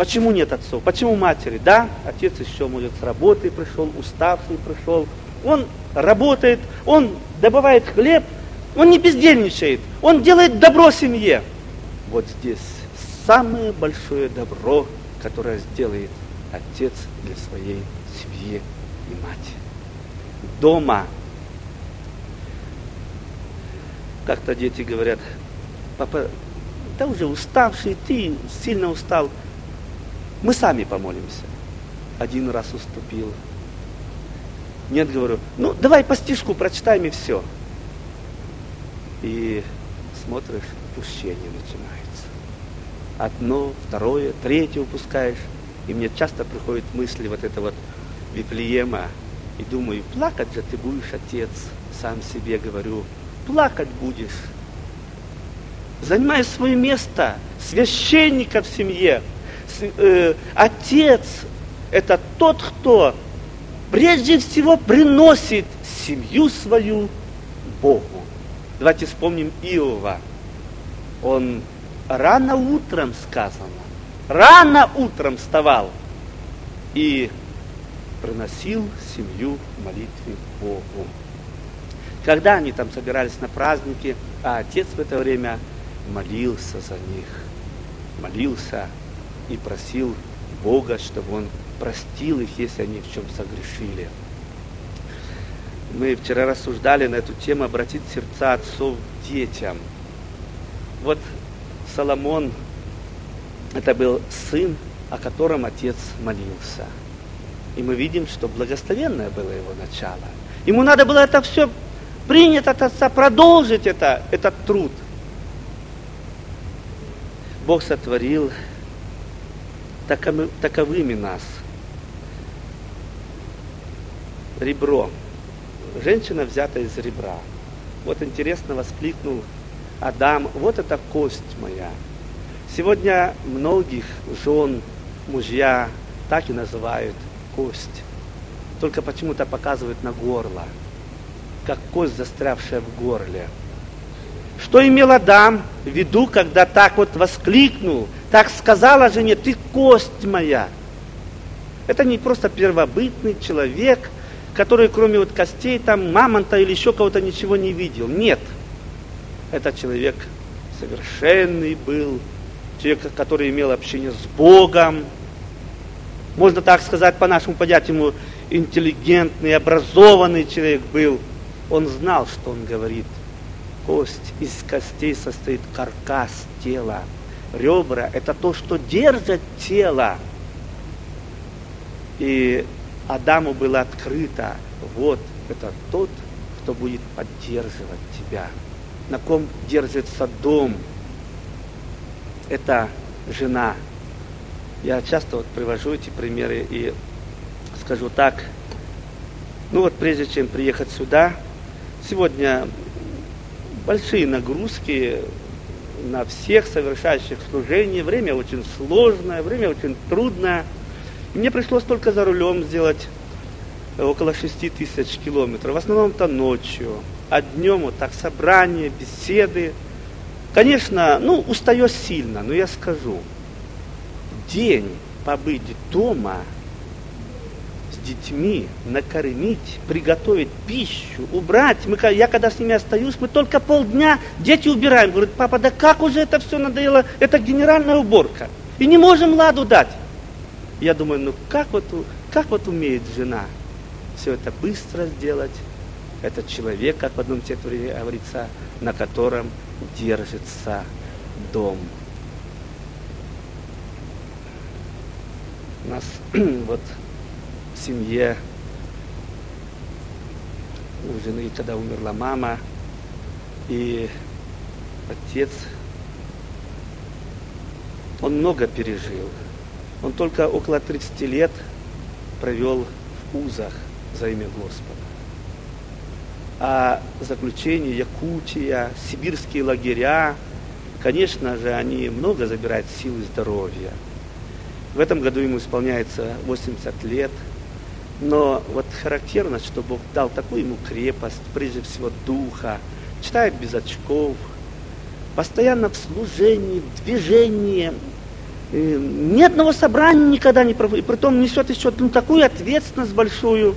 Почему нет отцов? Почему матери? Да, отец еще, может, с работы пришел, уставший пришел. Он работает, он добывает хлеб, он не бездельничает, он делает добро семье. Вот здесь самое большое добро, которое сделает отец для своей семьи и мать. Дома. Как-то дети говорят: папа, да уже уставший, ты сильно устал. Мы сами помолимся. Один раз уступил. Нет, говорю, ну давай по стишку прочитаем и все. И смотришь, пущение начинается. Одно, второе, третье упускаешь. И мне часто приходят мысли вот это вот Вифлеема. И думаю, плакать же ты будешь, отец, сам себе говорю. Плакать будешь. Занимай свое место священника в семье. Отец – это тот, кто прежде всего приносит семью свою Богу. Давайте вспомним Иова. Он рано утром, сказано, рано утром вставал и приносил семью в молитве Богу. Когда они там собирались на праздники, а отец в это время молился за них, молился и просил Бога, чтобы Он простил их, если они в чем согрешили. Мы вчера рассуждали на эту тему, обратить сердца отцов к детям. Вот Соломон, это был сын, о котором отец молился. И мы видим, что благословенное было его начало. Ему надо было это все принять от отца, продолжить этот труд. Бог сотворил таковыми нас. Ребро. Женщина взята из ребра. Вот интересно воскликнул Адам: вот это кость моя. Сегодня многих жен, мужья так и называют кость. Только почему-то показывают на горло, как кость, застрявшая в горле. Что имел Адам в виду, когда так вот воскликнул, так сказала жене: ты кость моя? Это не просто первобытный человек, который кроме вот костей, там, мамонта или еще кого-то ничего не видел. Нет. Это человек совершенный был, человек, который имел общение с Богом. Можно так сказать, по нашему понятию, интеллигентный, образованный человек был. Он знал, что он говорит. Кость из костей состоит каркас тела. Ребра – это то, что держит тело. И Адаму было открыто: вот это тот, кто будет поддерживать тебя. На ком держится дом. Это жена. Я часто вот привожу эти примеры и скажу так. Ну вот прежде чем приехать сюда, сегодня большие нагрузки на всех совершающих служение. Время очень сложное, время очень трудное. И мне пришлось только за рулем сделать около 6000 километров. В основном-то ночью. А днем вот так собрания, беседы. Конечно, устаешь сильно, но я скажу. День побыть дома с детьми, накормить, приготовить пищу, убрать. Я когда с ними остаюсь, мы только полдня дети убираем. Говорят: папа, да как уже это все надоело? Это генеральная уборка. И не можем ладу дать. Я думаю, как вот умеет жена все это быстро сделать? Это человек, как в одном тексте говорится, на котором держится дом. У нас вот в семье у жены, когда умерла мама, и отец, он много пережил. Он только около 30 лет провел в узах за имя Господа. А заключение, Якутия, сибирские лагеря, конечно же, они много забирают сил и здоровья. В этом году ему исполняется 80 лет. Но вот характерно, что Бог дал такую ему крепость, прежде всего духа, читает без очков, постоянно в служении, в движении. Ни одного собрания никогда не проводит. Притом несет еще такую ответственность большую.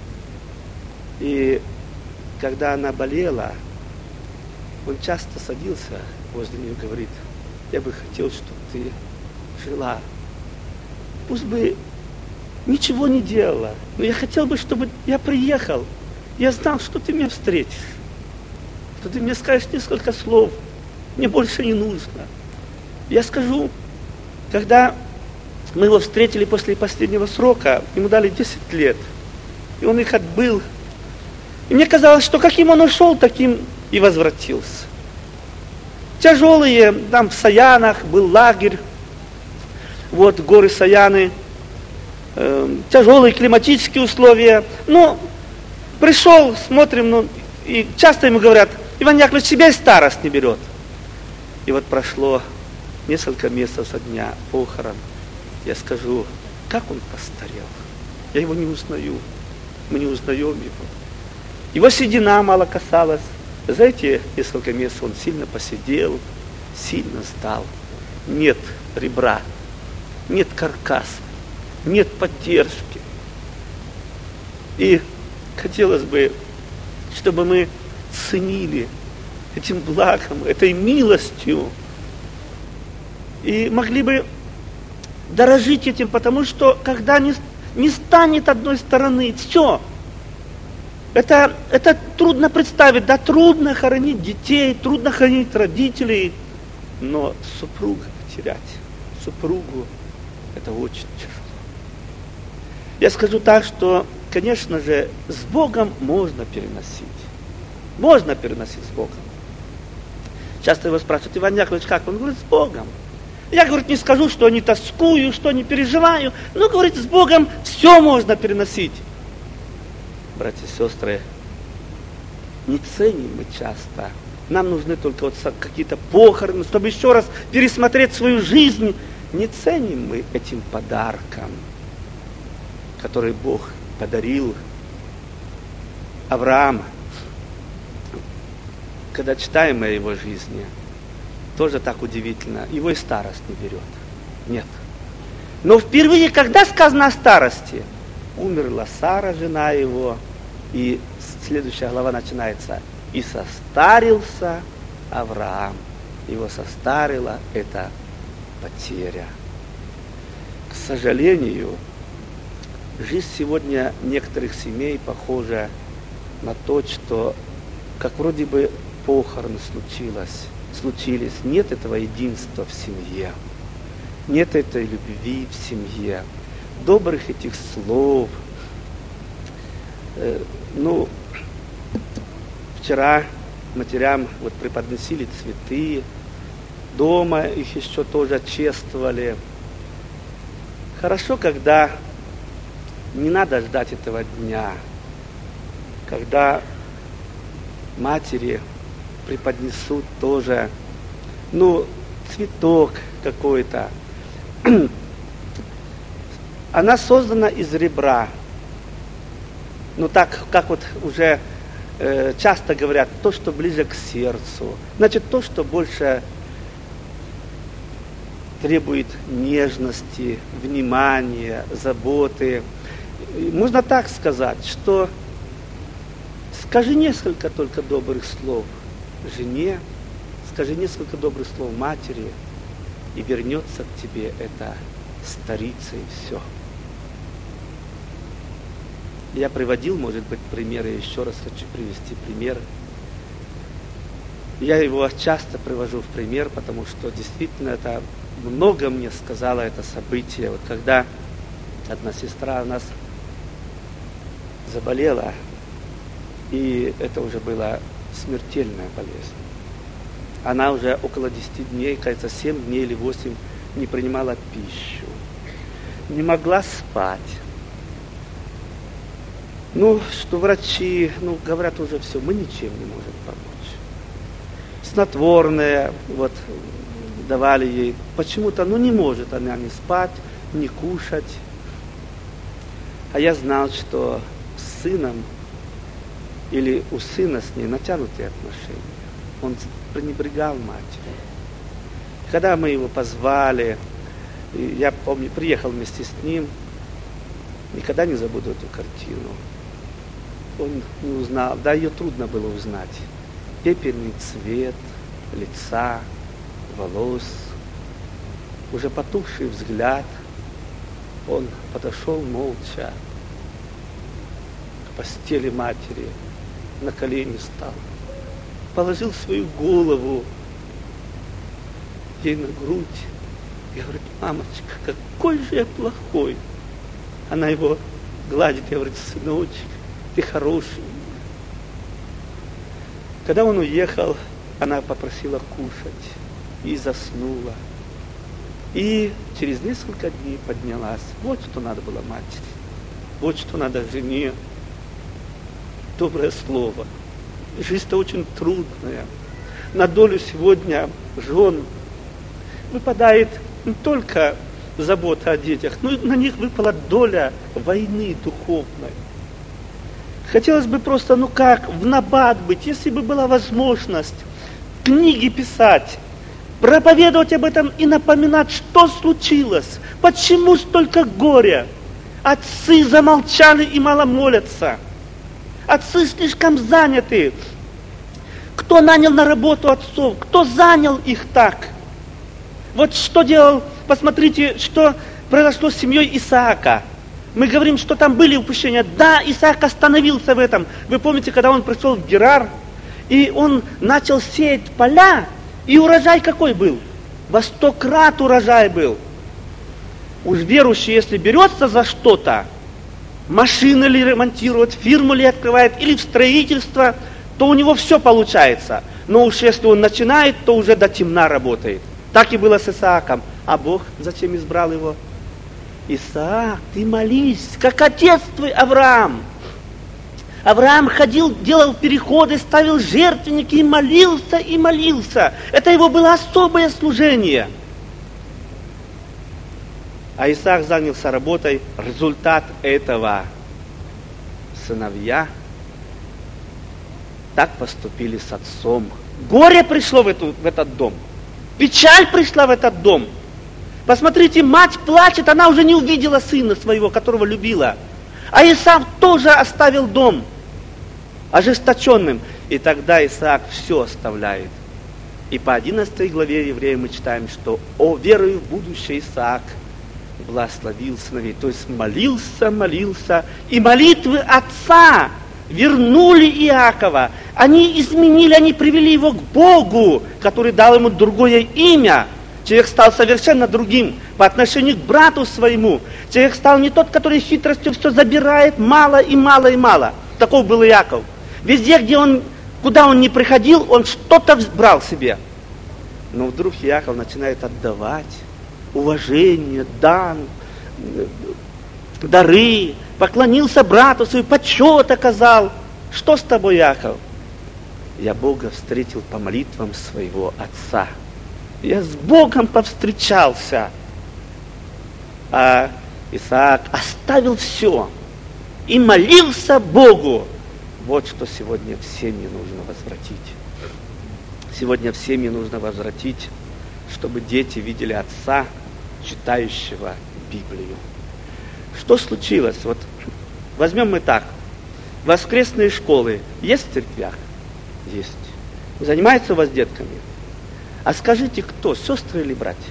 И когда она болела, он часто садился возле нее и говорит: я бы хотел, чтобы ты жила. Пусть бы ничего не делала, но я хотел бы, чтобы я приехал. Я знал, что ты меня встретишь, что ты мне скажешь несколько слов. Мне больше не нужно. Я скажу, когда мы его встретили после последнего срока, ему дали 10 лет, и он их отбыл. И мне казалось, что каким он ушел, таким и возвратился. Тяжелые, там в Саянах был лагерь, вот горы Саяны, тяжелые климатические условия. Но пришел, смотрим, и часто ему говорят: Иван Яковлевич, тебя и старость не берет. И вот прошло несколько месяцев со дня похорон. Я скажу, как он постарел. Я его не узнаю. Мы не узнаем его. Его седина мало касалась. За эти несколько месяцев он сильно посидел, сильно сдал. Нет ребра, нет каркаса, нет поддержки. И хотелось бы, чтобы мы ценили этим благом, этой милостью, и могли бы дорожить этим, потому что когда не станет одной стороны, все. Это трудно представить, да, трудно хоронить детей, трудно хоронить родителей, но супруга потерять, супругу, это очень тяжело. Я скажу так, что, конечно же, с Богом можно переносить. Можно переносить с Богом. Часто его спрашивают: Иван Яковлевич, как? Он говорит: с Богом. Я, говорит, не скажу, что не тоскую, что не переживаю, но, говорит, с Богом все можно переносить. Братья и сестры, не ценим мы часто. Нам нужны только вот какие-то похороны, чтобы еще раз пересмотреть свою жизнь. Не ценим мы этим подарком, который Бог подарил Аврааму. Когда читаем о его жизни, тоже так удивительно. Его и старость не берет. Нет. Но впервые, когда сказано о старости, умерла Сара, жена его, и следующая глава начинается: и состарился Авраам. Его состарила эта потеря. К сожалению, жизнь сегодня некоторых семей похожа на то, что как вроде бы похороны случились, нет этого единства в семье, нет этой любви в семье, добрых этих слов. Вчера матерям вот преподносили цветы, дома их еще тоже чествовали. Хорошо, когда не надо ждать этого дня, когда матери преподнесут тоже, цветок какой-то. Она создана из ребра. Так, как вот уже часто говорят, то, что ближе к сердцу. Значит, то, что больше требует нежности, внимания, заботы. Можно так сказать, что скажи несколько только добрых слов жене, скажи несколько добрых слов матери, и вернется к тебе эта старица, и все. Я приводил, может быть, примеры, еще раз хочу привести пример. Я его часто привожу в пример, потому что действительно это много мне сказала это событие. Вот когда одна сестра у нас заболела, и это уже была смертельная болезнь. Она уже около 10 дней, кажется, 7 дней или 8 не принимала пищу. Не могла спать. Что врачи, говорят уже все, мы ничем не можем помочь. Снотворное, давали ей. Почему-то, не может она не спать, не кушать. А я знал, что с сыном или у сына с ней натянутые отношения. Он пренебрегал матерью. Когда мы его позвали, И я помню, приехал вместе с ним, никогда не забуду эту картину. Он не узнал, да, ее трудно было узнать. Пепельный цвет лица, волос, уже потухший взгляд. Он подошел молча к постели матери, на колени стал, положил свою голову ей на грудь и говорит: мамочка, какой же я плохой. Она его гладит и говорит: сыночек, ты хороший. Когда он уехал, она попросила кушать и заснула. И через несколько дней поднялась. Вот что надо было матери. Вот что надо жене. Доброе слово. Жизнь-то очень трудная. На долю сегодня жен выпадает не только забота о детях, но и на них выпала доля войны духовной. Хотелось бы просто, в набат быть, если бы была возможность книги писать, проповедовать об этом и напоминать, что случилось, почему столько горя. Отцы замолчали и мало молятся. Отцы слишком заняты. Кто нанял на работу отцов? Кто занял их так? Вот что делал, посмотрите, что произошло с семьей Исаака. Мы говорим, что там были упущения. Да, Исаак остановился в этом. Вы помните, когда он пришел в Герар, и он начал сеять поля, и урожай какой был? Во 100 крат урожай был. Уж верующий, если берется за что-то, машины ли ремонтирует, фирму ли открывает, или в строительство, то у него все получается. Но уж если он начинает, то уже до темна работает. Так и было с Исааком. А Бог зачем избрал его? Исаак, ты молись, как отец твой Авраам. Авраам ходил, делал переходы, ставил жертвенники и молился, и молился. Это его было особое служение. А Исаак занялся работой. Результат этого: сыновья так поступили с отцом. Горе пришло в этот дом. Печаль пришла в этот дом. Посмотрите, мать плачет, она уже не увидела сына своего, которого любила. А Исаак тоже оставил дом ожесточенным. И тогда Исаак все оставляет. И по 11 главе Евреям мы читаем, что «О, верою в будущее Исаак благословил сыновей». То есть молился, и молитвы отца вернули Иакова. Они изменили, они привели его к Богу, который дал ему другое имя. Человек стал совершенно другим по отношению к брату своему. Человек стал не тот, который хитростью все забирает, мало и мало и мало. Таков был Иаков. Везде, куда он не приходил, он что-то брал себе. Но вдруг Иаков начинает отдавать уважение, дары, поклонился брату своему, почет оказал. Что с тобой, Иаков? Я Бога встретил по молитвам своего отца. Я с Богом повстречался. А Исаак оставил все и молился Богу. Вот что сегодня в семьи нужно возвратить. Сегодня в семьи нужно возвратить, чтобы дети видели отца, читающего Библию. Что случилось? Вот возьмем мы так. Воскресные школы есть в церквях? Есть. Занимаются у вас детками? А скажите, кто, сестры или братья?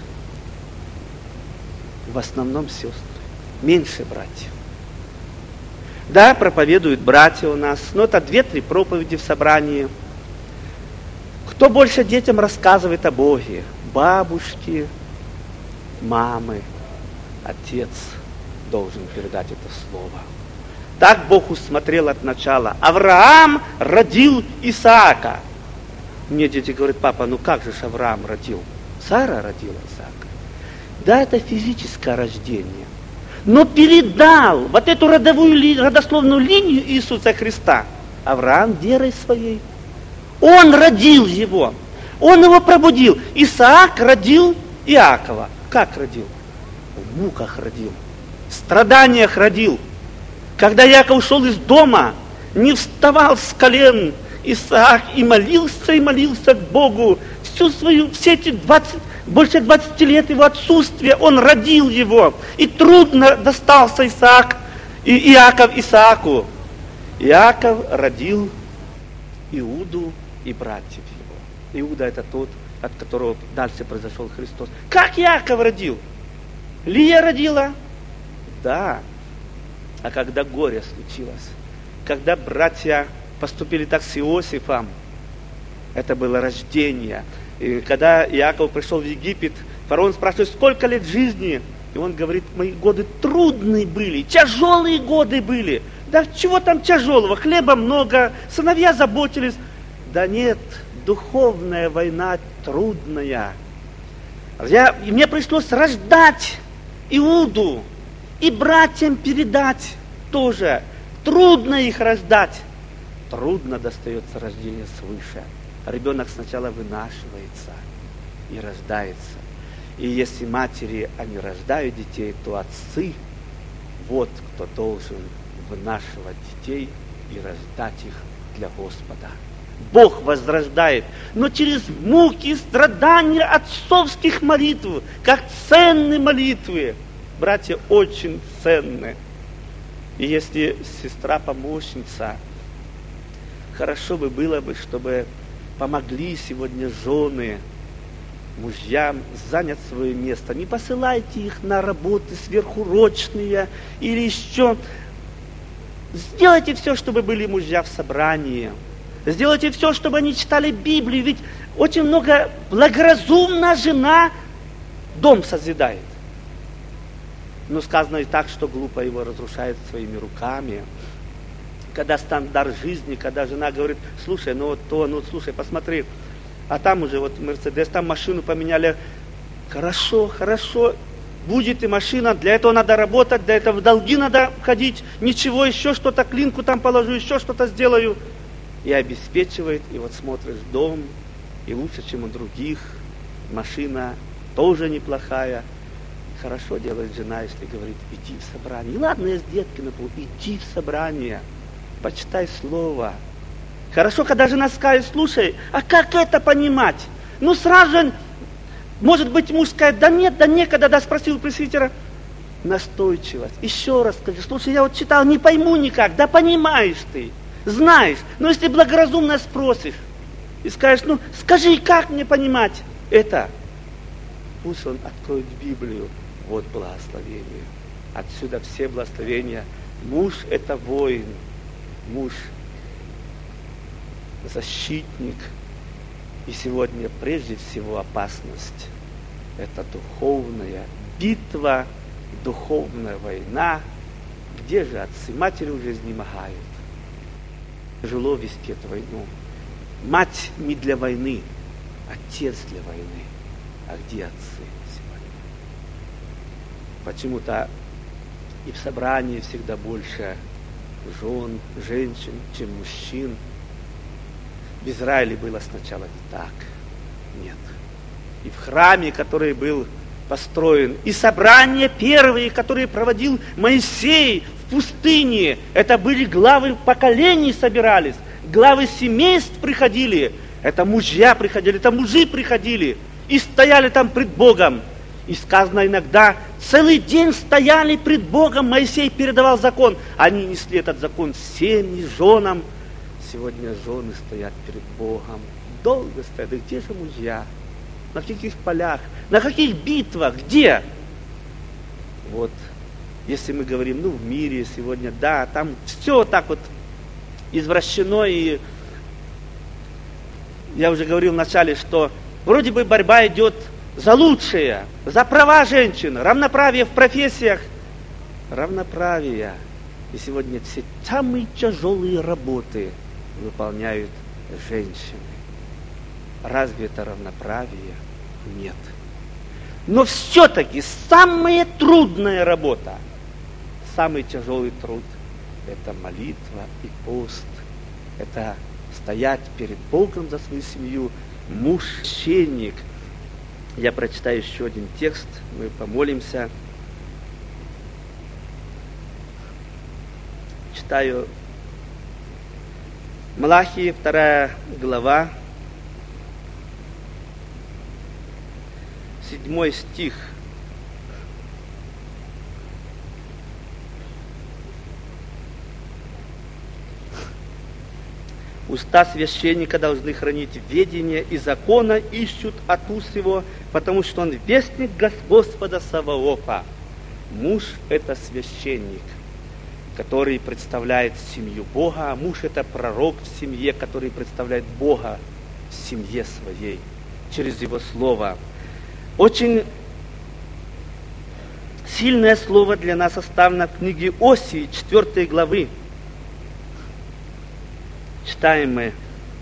В основном сестры, меньше братьев. Да, проповедуют братья у нас, но это 2-3 проповеди в собрании. Кто больше детям рассказывает о Боге? Бабушки, мамы, отец должен передать это слово. Так Бог усмотрел от начала. Авраам родил Исаака. Мне дети говорят: папа, как же Авраам родил? Сара родила Исаака. Да, это физическое рождение. Но передал вот эту родословную линию Иисуса Христа Авраам верой своей. Он родил его. Он его пробудил. Исаак родил Иакова. Как родил? В муках родил. В страданиях родил. Когда Иаков ушел из дома, не вставал с колен Исаак и молился к Богу. Все эти больше 20 лет его отсутствия, он родил его. И трудно достался Иаков Исааку. Иаков родил Иуду и братьев его. Иуда это тот, от которого дальше произошел Христос. Как Иаков родил? Лия родила? Да. А когда горе случилось, когда братья поступили так с Иосифом, это было рождение. И когда Иаков пришел в Египет, фараон спрашивает, сколько лет жизни? И он говорит, мои годы трудные были, тяжелые годы были. Да чего там тяжелого? Хлеба много, сыновья заботились. Да нет, духовная война трудная. Мне пришлось рождать Иуду и братьям передать тоже. Трудно их рождать. Трудно достается рождение свыше. Ребенок сначала вынашивается и рождается. И если матери, они рождают детей, то отцы, вот кто должен вынашивать детей и рождать их для Господа. Бог возрождает, но через муки, страдания отцовских молитв, как ценные молитвы. Братья, очень ценны. И если сестра-помощница, хорошо бы было бы, чтобы помогли сегодня жены мужьям занять свое место. Не посылайте их на работы сверхурочные или еще. Сделайте все, чтобы были мужья в собрании. Сделайте все, чтобы они читали Библию. Ведь очень много благоразумная жена дом созидает. Но сказано и так, что глупо его разрушает своими руками. Когда стандарт жизни, когда жена говорит, слушай, слушай, посмотри, а там уже вот Мерседес, там машину поменяли. Хорошо, будет и машина, для этого надо работать, для этого в долги надо ходить, ничего, еще что-то, клинку там положу, еще что-то сделаю. И обеспечивает, и вот смотришь, дом, и лучше, чем у других, машина тоже неплохая. Хорошо делает жена, если говорит, иди в собрание. И ладно, я с детки напомню, иди в собрание, почитай слово. Хорошо, когда жена скажет, слушай, а как это понимать? Ну сразу же, может быть, муж скажет, да нет, да некогда, да спросил у пресвитера. Настойчивость. Еще раз скажи, слушай, я вот читал, не пойму никак, да понимаешь ты, знаешь. Но если благоразумно спросишь и скажешь, ну скажи, как мне понимать это? Пусть он откроет Библию. Вот благословение. Отсюда все благословения. Муж это воин. Муж защитник. И сегодня прежде всего опасность. Это духовная битва, духовная война. Где же отцы? Матери уже изнемогают. Тяжело вести эту войну. Мать не для войны, отец для войны. А где отцы сегодня? Почему-то и в собрании всегда больше жен, женщин, чем мужчин. В Израиле было сначала не так. Нет. И в храме, который был построен, и собрания первые, которые проводил Моисей в пустыне, это были главы поколений собирались, главы семейств приходили, это мужья приходили, это мужи приходили и стояли там пред Богом. И сказано иногда, целый день стояли пред Богом, Моисей передавал закон. Они несли этот закон всем женам. Сегодня жены стоят перед Богом. Долго стоят. И где же мужья? На каких полях? На каких битвах? Где? Вот, если мы говорим, в мире сегодня, да, там все так вот извращено. И я уже говорил вначале, что вроде бы борьба идет за лучшее, за права женщин, равноправие в профессиях, равноправие. И сегодня все самые тяжелые работы выполняют женщины. Разве это равноправие? Нет. Но все-таки самая трудная работа, самый тяжелый труд – это молитва и пост. Это стоять перед Богом за свою семью, муж, священник. Я прочитаю еще один текст, мы помолимся. Читаю Малахии, 2 глава, 7 стих. Уста священника должны хранить ведение и закона, ищут от уст его, потому что он вестник Господа Саваофа. Муж – это священник, который представляет семью Бога, а муж – это пророк в семье, который представляет Бога в семье своей, через его слово. Очень сильное слово для нас оставлено в книге Осии, 4 главы. Читаем мы.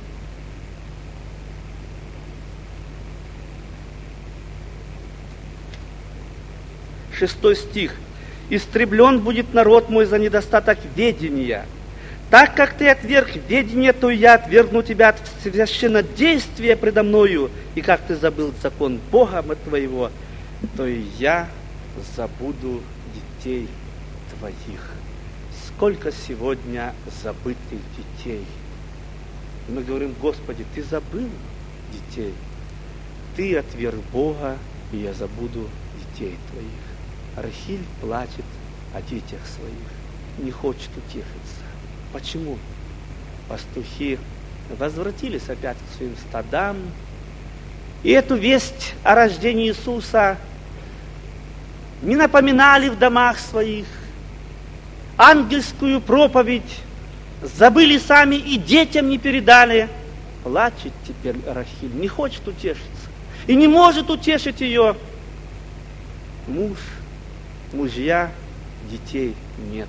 6 стих. «Истреблен будет народ мой за недостаток ведения. Так как ты отверг ведение, то я отвергну тебя от священнодействия предо мною. И как ты забыл закон Бога твоего, то и я забуду детей твоих». Сколько сегодня забытых детей. И мы говорим: Господи, ты забыл детей. Ты отверг Бога, и я забуду детей твоих. Рахиль плачет о детях своих, не хочет утешиться. Почему? Пастухи возвратились опять к своим стадам, и эту весть о рождении Иисуса не напоминали в домах своих. Ангельскую проповедь забыли сами и детям не передали. Плачет теперь Рахиль, не хочет утешиться. И не может утешить ее муж, мужья, детей нет.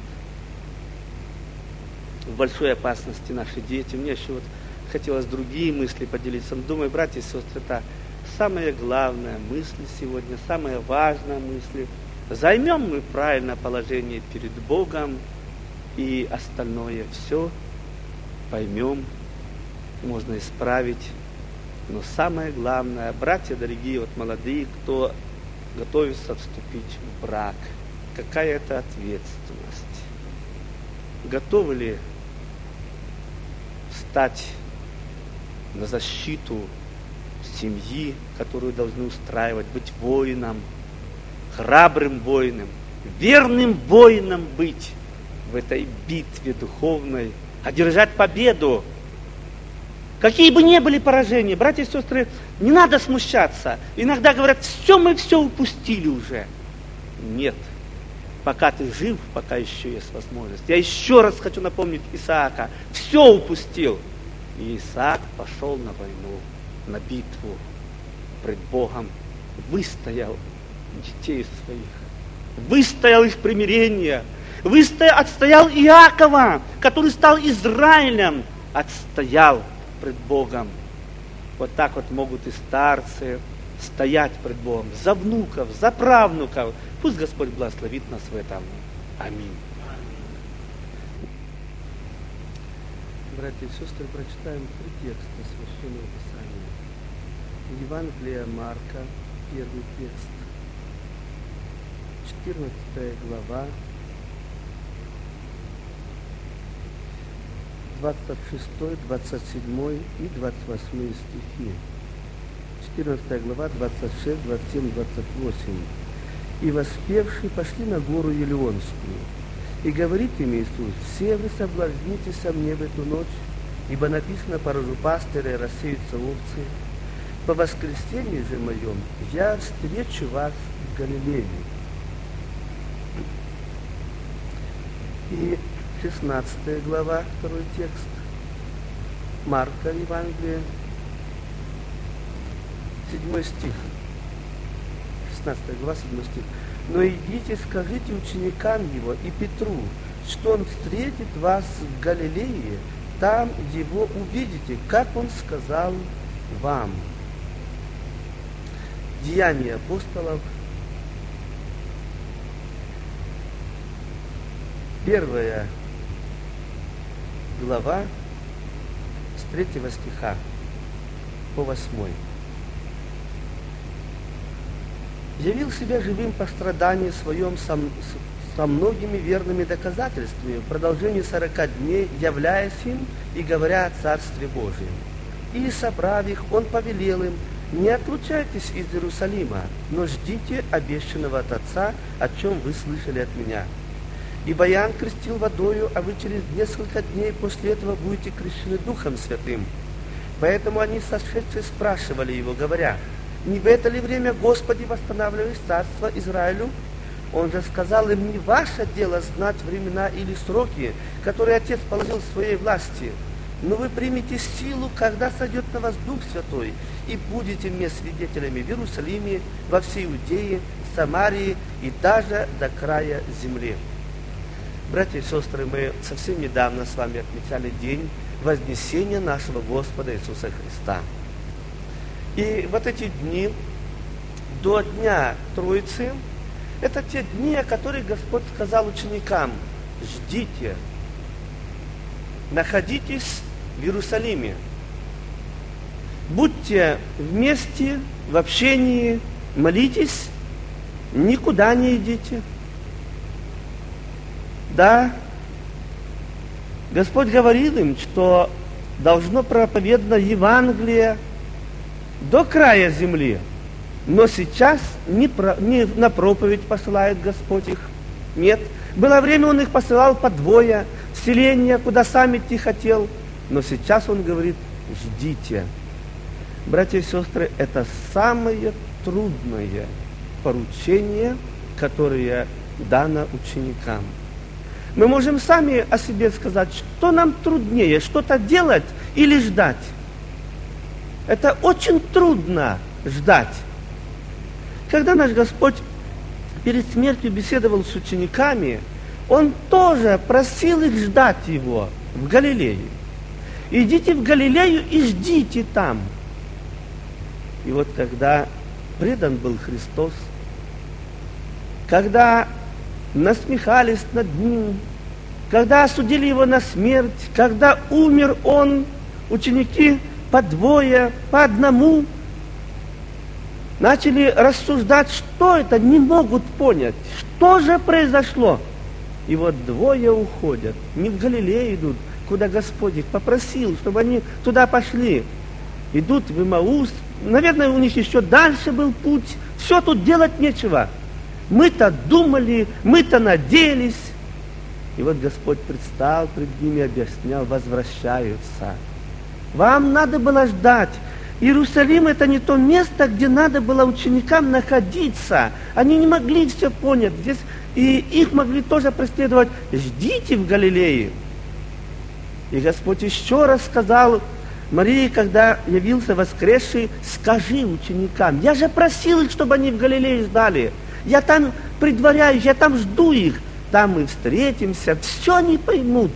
В большой опасности наши дети. Мне еще хотелось другие мысли поделиться. Но думаю, братья и сестры, это самая главная мысль сегодня, самая важная мысль. Займем мы правильное положение перед Богом, и остальное все поймем, можно исправить. Но самое главное, братья дорогие, молодые, кто готовится вступить в брак, какая это ответственность? Готовы ли встать на защиту семьи, которую должны устраивать, быть воином, храбрым воином, верным воином быть в этой битве духовной, одержать победу? Какие бы ни были поражения, братья и сестры, не надо смущаться. Иногда говорят: мы все упустили уже. Нет. Пока ты жив, пока еще есть возможность. Я еще раз хочу напомнить Исаака. Все упустил. И Исаак пошел на войну, на битву пред Богом. Выстоял детей своих. Выстоял их примирение. Отстоял Иакова, который стал Израилем. Отстоял пред Богом. Вот так могут и старцы стоять пред Богом за внуков, за правнуков. Пусть Господь благословит нас в этом. Аминь. Братья и сестры, прочитаем 3 текста Священного Писания. Евангелие Марка, 1 текст, 14 глава, 26, 27 и 28 стихи. 14 глава, 26, 27, 28. «И воспевшие пошли на гору Елеонскую. И говорит им Иисус: все вы соблазнитесь со мне в эту ночь, ибо написано: поражу пастыря, рассеются овцы. По воскресенье же моем я встречу вас в Галилее». И 16 глава, 2 текст, Марка Евангелие, 7 стих. 16 глава, 7 стих. «Но идите, скажите ученикам его и Петру, что он встретит вас в Галилее, там его увидите, как он сказал вам». Деяния апостолов, 1 глава, с 3 стиха по 8. «Явил себя живым по страданию своем со многими верными доказательствами в продолжении 40 дней, являясь им и говоря о Царстве Божьем. И, собрав их, он повелел им: Не отлучайтесь из Иерусалима, но ждите обещанного от Отца, о чем вы слышали от меня. Ибо Иоанн крестил водою, а вы через несколько дней после этого будете крещены Духом Святым. Поэтому они, сошедшие, спрашивали его, говоря: не в это ли время, Господи, восстанавливаешь царство Израилю? Он же сказал им: не ваше дело знать времена или сроки, которые Отец положил в своей власти, но вы примете силу, когда сойдет на вас Дух Святой, и будете мне свидетелями в Иерусалиме, во всей Иудее, Самарии и даже до края земли. Братья и сестры, мы совсем недавно с вами отмечали день Вознесения нашего Господа Иисуса Христа. И вот эти дни до Дня Троицы, это те дни, о которых Господь сказал ученикам: ждите, находитесь в Иерусалиме, будьте вместе в общении, молитесь, никуда не идите. Да, Господь говорил им, что должно проповедано Евангелие до края земли, но сейчас не на проповедь посылает Господь их. Нет. Было время, Он их посылал по двое, в селение, куда сам идти хотел, но сейчас Он говорит: ждите. Братья и сестры, это самое трудное поручение, которое дано ученикам. Мы можем сами о себе сказать, что нам труднее, что-то делать или ждать. Это очень трудно ждать. Когда наш Господь перед смертью беседовал с учениками, Он тоже просил их ждать Его в Галилее. Идите в Галилею и ждите там. И вот когда предан был Христос, когда насмехались над Ним, когда осудили Его на смерть, когда умер Он, ученики по двое, по одному, начали рассуждать, что это, не могут понять, что же произошло. И вот двое уходят, не в Галилею идут, куда Господь их попросил, чтобы они туда пошли. Идут в Имаус, наверное, у них еще дальше был путь, все тут делать нечего. Мы-то думали, мы-то надеялись. И вот Господь предстал пред ними, объяснял: возвращаются. Вам надо было ждать. Иерусалим — это не то место, где надо было ученикам находиться. Они не могли все понять. Здесь и их могли тоже преследовать. Ждите в Галилее. И Господь еще раз сказал Марии, когда явился воскресший: скажи ученикам, я же просил их, чтобы они в Галилее ждали. Я там предваряюсь, я там жду их. Там мы встретимся, все они поймут.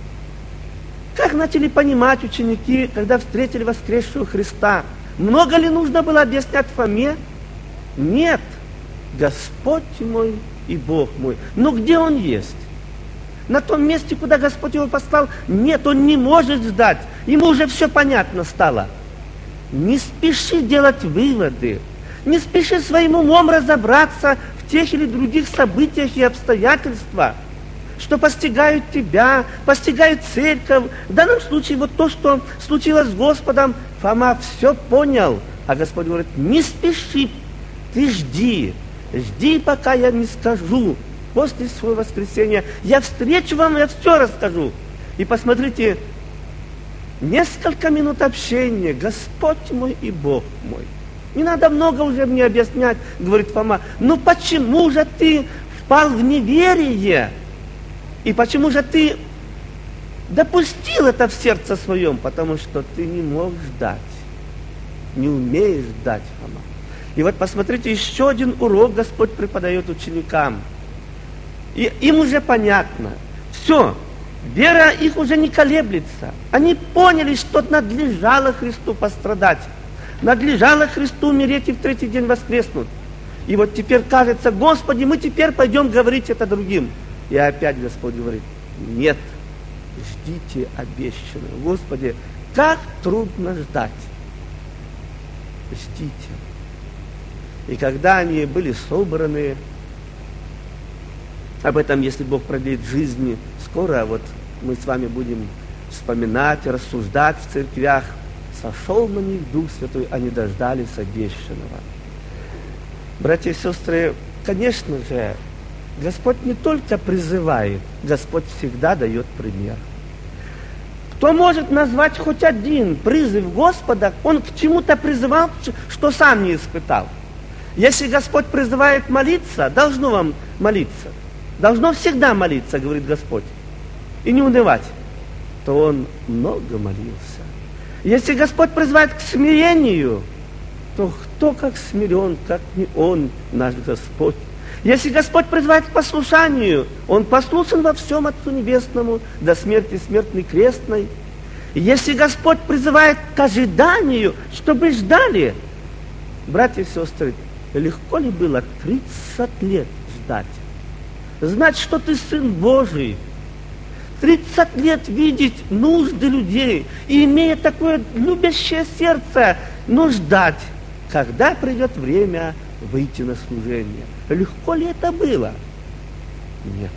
Как начали понимать ученики, когда встретили воскресшего Христа? Много ли нужно было объяснять Фоме? Нет. Господь мой и Бог мой. Но где Он есть? На том месте, куда Господь Его послал? Нет, Он не может ждать. Ему уже все понятно стало. Не спеши делать выводы. Не спеши своим умом разобраться в тех или других событиях и обстоятельствах, что постигают тебя, постигают церковь. В данном случае вот то, что случилось с Господом, Фома все понял. А Господь говорит: не спеши, ты жди, пока я не скажу. После своего воскресения я встречу вам, я все расскажу. И посмотрите, несколько минут общения: Господь мой и Бог мой. Не надо много уже мне объяснять, говорит Фома. Ну почему же ты впал в неверие? И почему же ты допустил это в сердце своем? Потому что ты не мог ждать. Не умеешь ждать, Фома. И вот посмотрите, еще один урок Господь преподает ученикам. И им уже понятно. Все, вера их уже не колеблется. Они поняли, что надлежало Христу пострадать. Надлежало Христу умереть и в третий день воскреснуть. И вот теперь кажется: Господи, мы теперь пойдем говорить это другим. И опять Господь говорит: нет, ждите обещанного. Господи, как трудно ждать. Ждите. И когда они были собраны, об этом, если Бог продлит жизни, скоро вот мы с вами будем вспоминать, рассуждать в церквях. сошел на них Дух Святой, они дождались обещанного. Братья и сестры, конечно же, Господь не только призывает, Господь всегда дает пример. Кто может назвать хоть один призыв Господа, он к чему-то призывал, что сам не испытал. Если Господь призывает молиться, должно вам молиться. Должно всегда молиться, говорит Господь, и не унывать, то Он много молился. Если Господь призывает к смирению, то кто как смирен, как не Он, наш Господь. Если Господь призывает к послушанию, Он послушен во всем Отцу Небесному, до смерти смертной крестной. И если Господь призывает к ожиданию, чтобы ждали, братья и сестры, легко ли было 30 лет ждать? Знать, что ты Сын Божий, 30 лет видеть нужды людей и, имея такое любящее сердце, но ждать, когда придет время выйти на служение. Легко ли это было? Нет.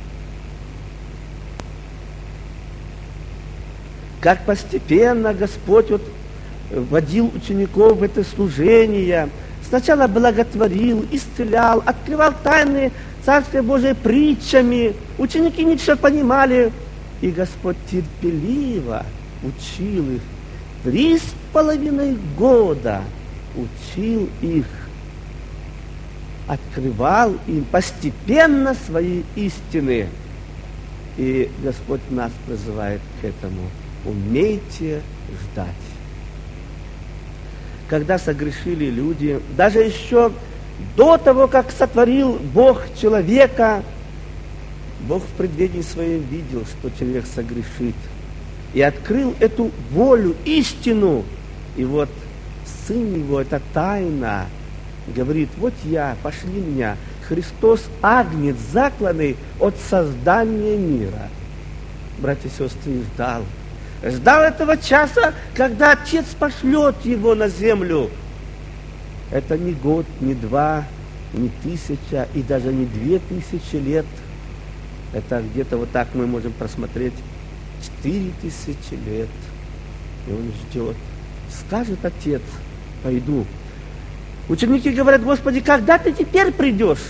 Как постепенно Господь водил учеников в это служение, сначала благотворил, исцелял, открывал тайны Царствия Божие притчами. Ученики не все понимали, и Господь терпеливо учил их. 3,5 года учил их, открывал им постепенно свои истины. И Господь нас призывает к этому. Умейте ждать. Когда согрешили люди, даже еще до того, как сотворил Бог человека, Бог в предвидении своем видел, что человек согрешит. И открыл эту волю, истину. И вот Сын Его, это тайна, говорит: вот я, пошли меня, Христос, агнец закланный от создания мира. Братья и сестры, ждал этого часа, когда Отец пошлет Его на землю. Это не год, не 2, не 1000, и даже не 2000 лет. Это где-то вот так мы можем просмотреть 4000 лет. И Он ждет. Скажет Отец: пойду. Ученики говорят: Господи, когда Ты теперь придешь?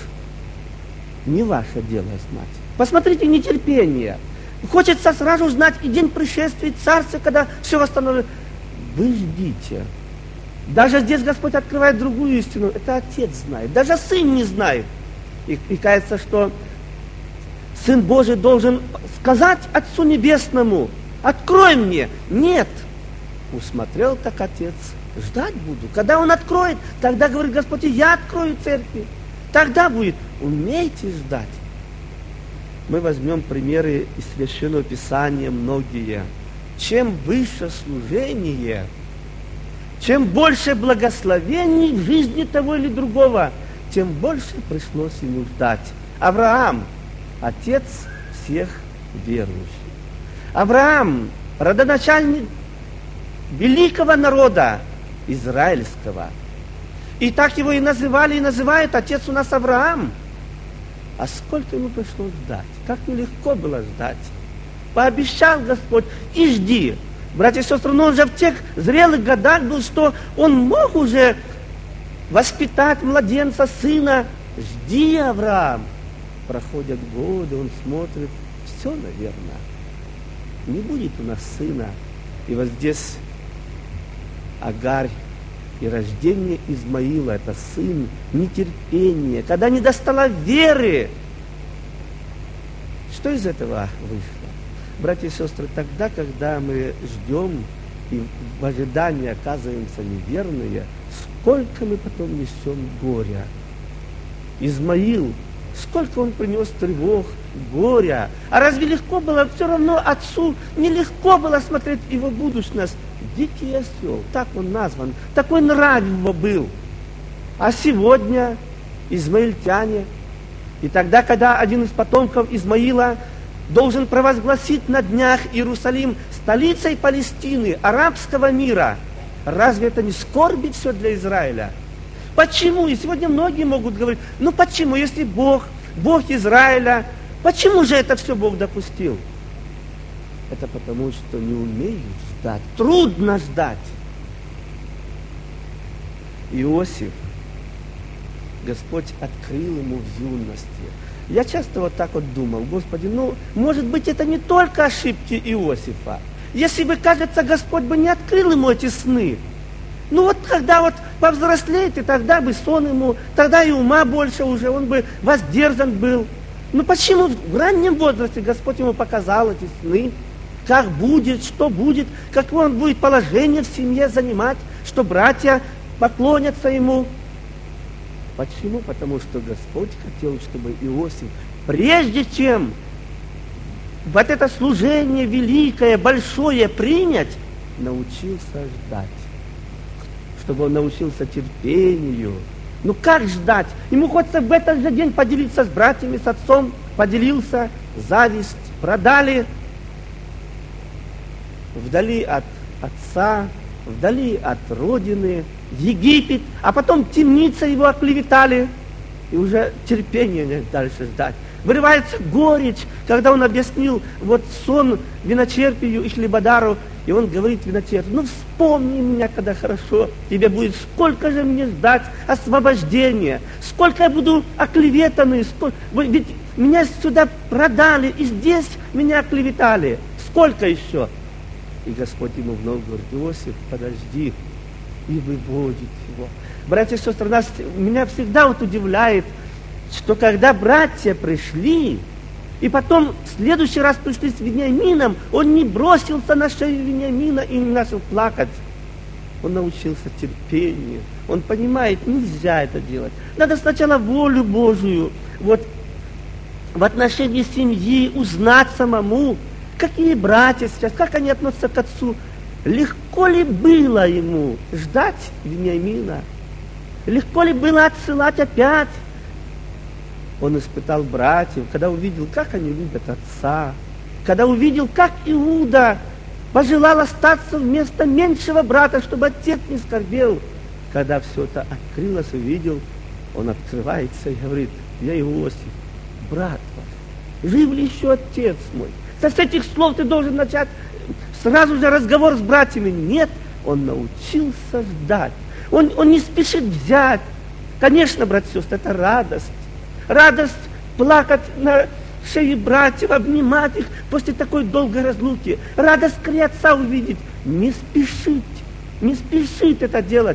Не ваше дело знать. Посмотрите, нетерпение. Хочется сразу знать и день пришествия Царства, когда все восстановлено. Вы ждите. Даже здесь Господь открывает другую истину. Это Отец знает. Даже Сын не знает. И кажется, что Сын Божий должен сказать Отцу Небесному: открой мне. Нет. Усмотрел так Отец. Ждать буду. Когда Он откроет, тогда, говорит Господь, я открою церкви. Тогда будет. Умейте ждать. Мы возьмем примеры из Священного Писания многие. Чем выше служение, чем больше благословений в жизни того или другого, тем больше пришлось ему ждать. Авраам, отец всех верующих. Авраам, родоначальник великого народа израильского. И так его и называли, и называют: отец у нас Авраам. А сколько ему пришлось ждать? Как нелегко было ждать. Пообещал Господь: и жди. Братья и сестры, но он же в тех зрелых годах был, что он мог уже воспитать младенца, сына. Жди, Авраам. Проходят годы, он смотрит: все, наверное, не будет у нас сына. И вот здесь Агарь и рождение Измаила, это сын, нетерпение, когда не достало веры. Что из этого вышло? Братья и сестры, тогда, когда мы ждем и в ожидании оказываемся неверные, сколько мы потом несем горя. Измаил, сколько он принес тревог, горя. А разве легко было? Все равно отцу нелегко было смотреть его будущность. Дикий осел, так он назван, такой нрав его был. А сегодня измаильтяне, и тогда, когда один из потомков Измаила должен провозгласить на днях Иерусалим столицей Палестины, арабского мира, разве это не скорби все для Израиля? Почему? И сегодня многие могут говорить: ну почему, если Бог Израиля, почему же это все Бог допустил? Это потому, что не умеют ждать. Трудно ждать. Иосиф, Господь открыл ему в юности. Я часто вот так вот думал, Господи, может быть, это не только ошибки Иосифа. Если бы, кажется, Господь бы не открыл ему эти сны, когда вот повзрослеет, и тогда бы сон ему, тогда и ума больше уже, он бы воздержан был. Почему в раннем возрасте Господь ему показал эти сны? Как будет, что будет, какое он будет положение в семье занимать, что братья поклонятся ему. Почему? Потому что Господь хотел, чтобы Иосиф, прежде чем вот это служение великое, большое принять, научился ждать. Чтобы он научился терпению. Как ждать? Ему хочется в этот же день поделиться с братьями, с отцом. Поделился, зависть, продали. Вдали от отца, вдали от родины, в Египет, а потом темница его оклеветали, и уже терпения нет дальше ждать. Вырывается горечь, когда он объяснил сон виночерпию и хлебодару, и он говорит виночерпию: вспомни меня, когда хорошо тебе будет, сколько же мне ждать освобождения, сколько я буду оклеветанный, ведь меня сюда продали, и здесь меня оклеветали, сколько еще? И Господь ему вновь говорит: Иосиф, подожди, и выводит его. Братья и сестры, меня всегда удивляет, что когда братья пришли, и потом в следующий раз пришли с Вениамином, он не бросился на шею Вениамина и не начал плакать. Он научился терпению. Он понимает, нельзя это делать. Надо сначала волю Божию в отношении семьи узнать самому, какие братья сейчас, как они относятся к отцу. Легко ли было ему ждать Вениамина? Легко ли было отсылать опять? Он испытал братьев, когда увидел, как они любят отца, когда увидел, как Иуда пожелал остаться вместо меньшего брата, чтобы отец не скорбел. Когда все это открылось, увидел, он открывается и говорит: я Иосиф, брат ваш, жив ли еще отец мой? С этих слов ты должен начать сразу же разговор с братьями. Нет, он научился ждать. Он не спешит взять. Конечно, братья и сестры, это радость. Радость плакать на шее братьев, обнимать их после такой долгой разлуки. Радость скорее отца увидеть. Не спешит это делать.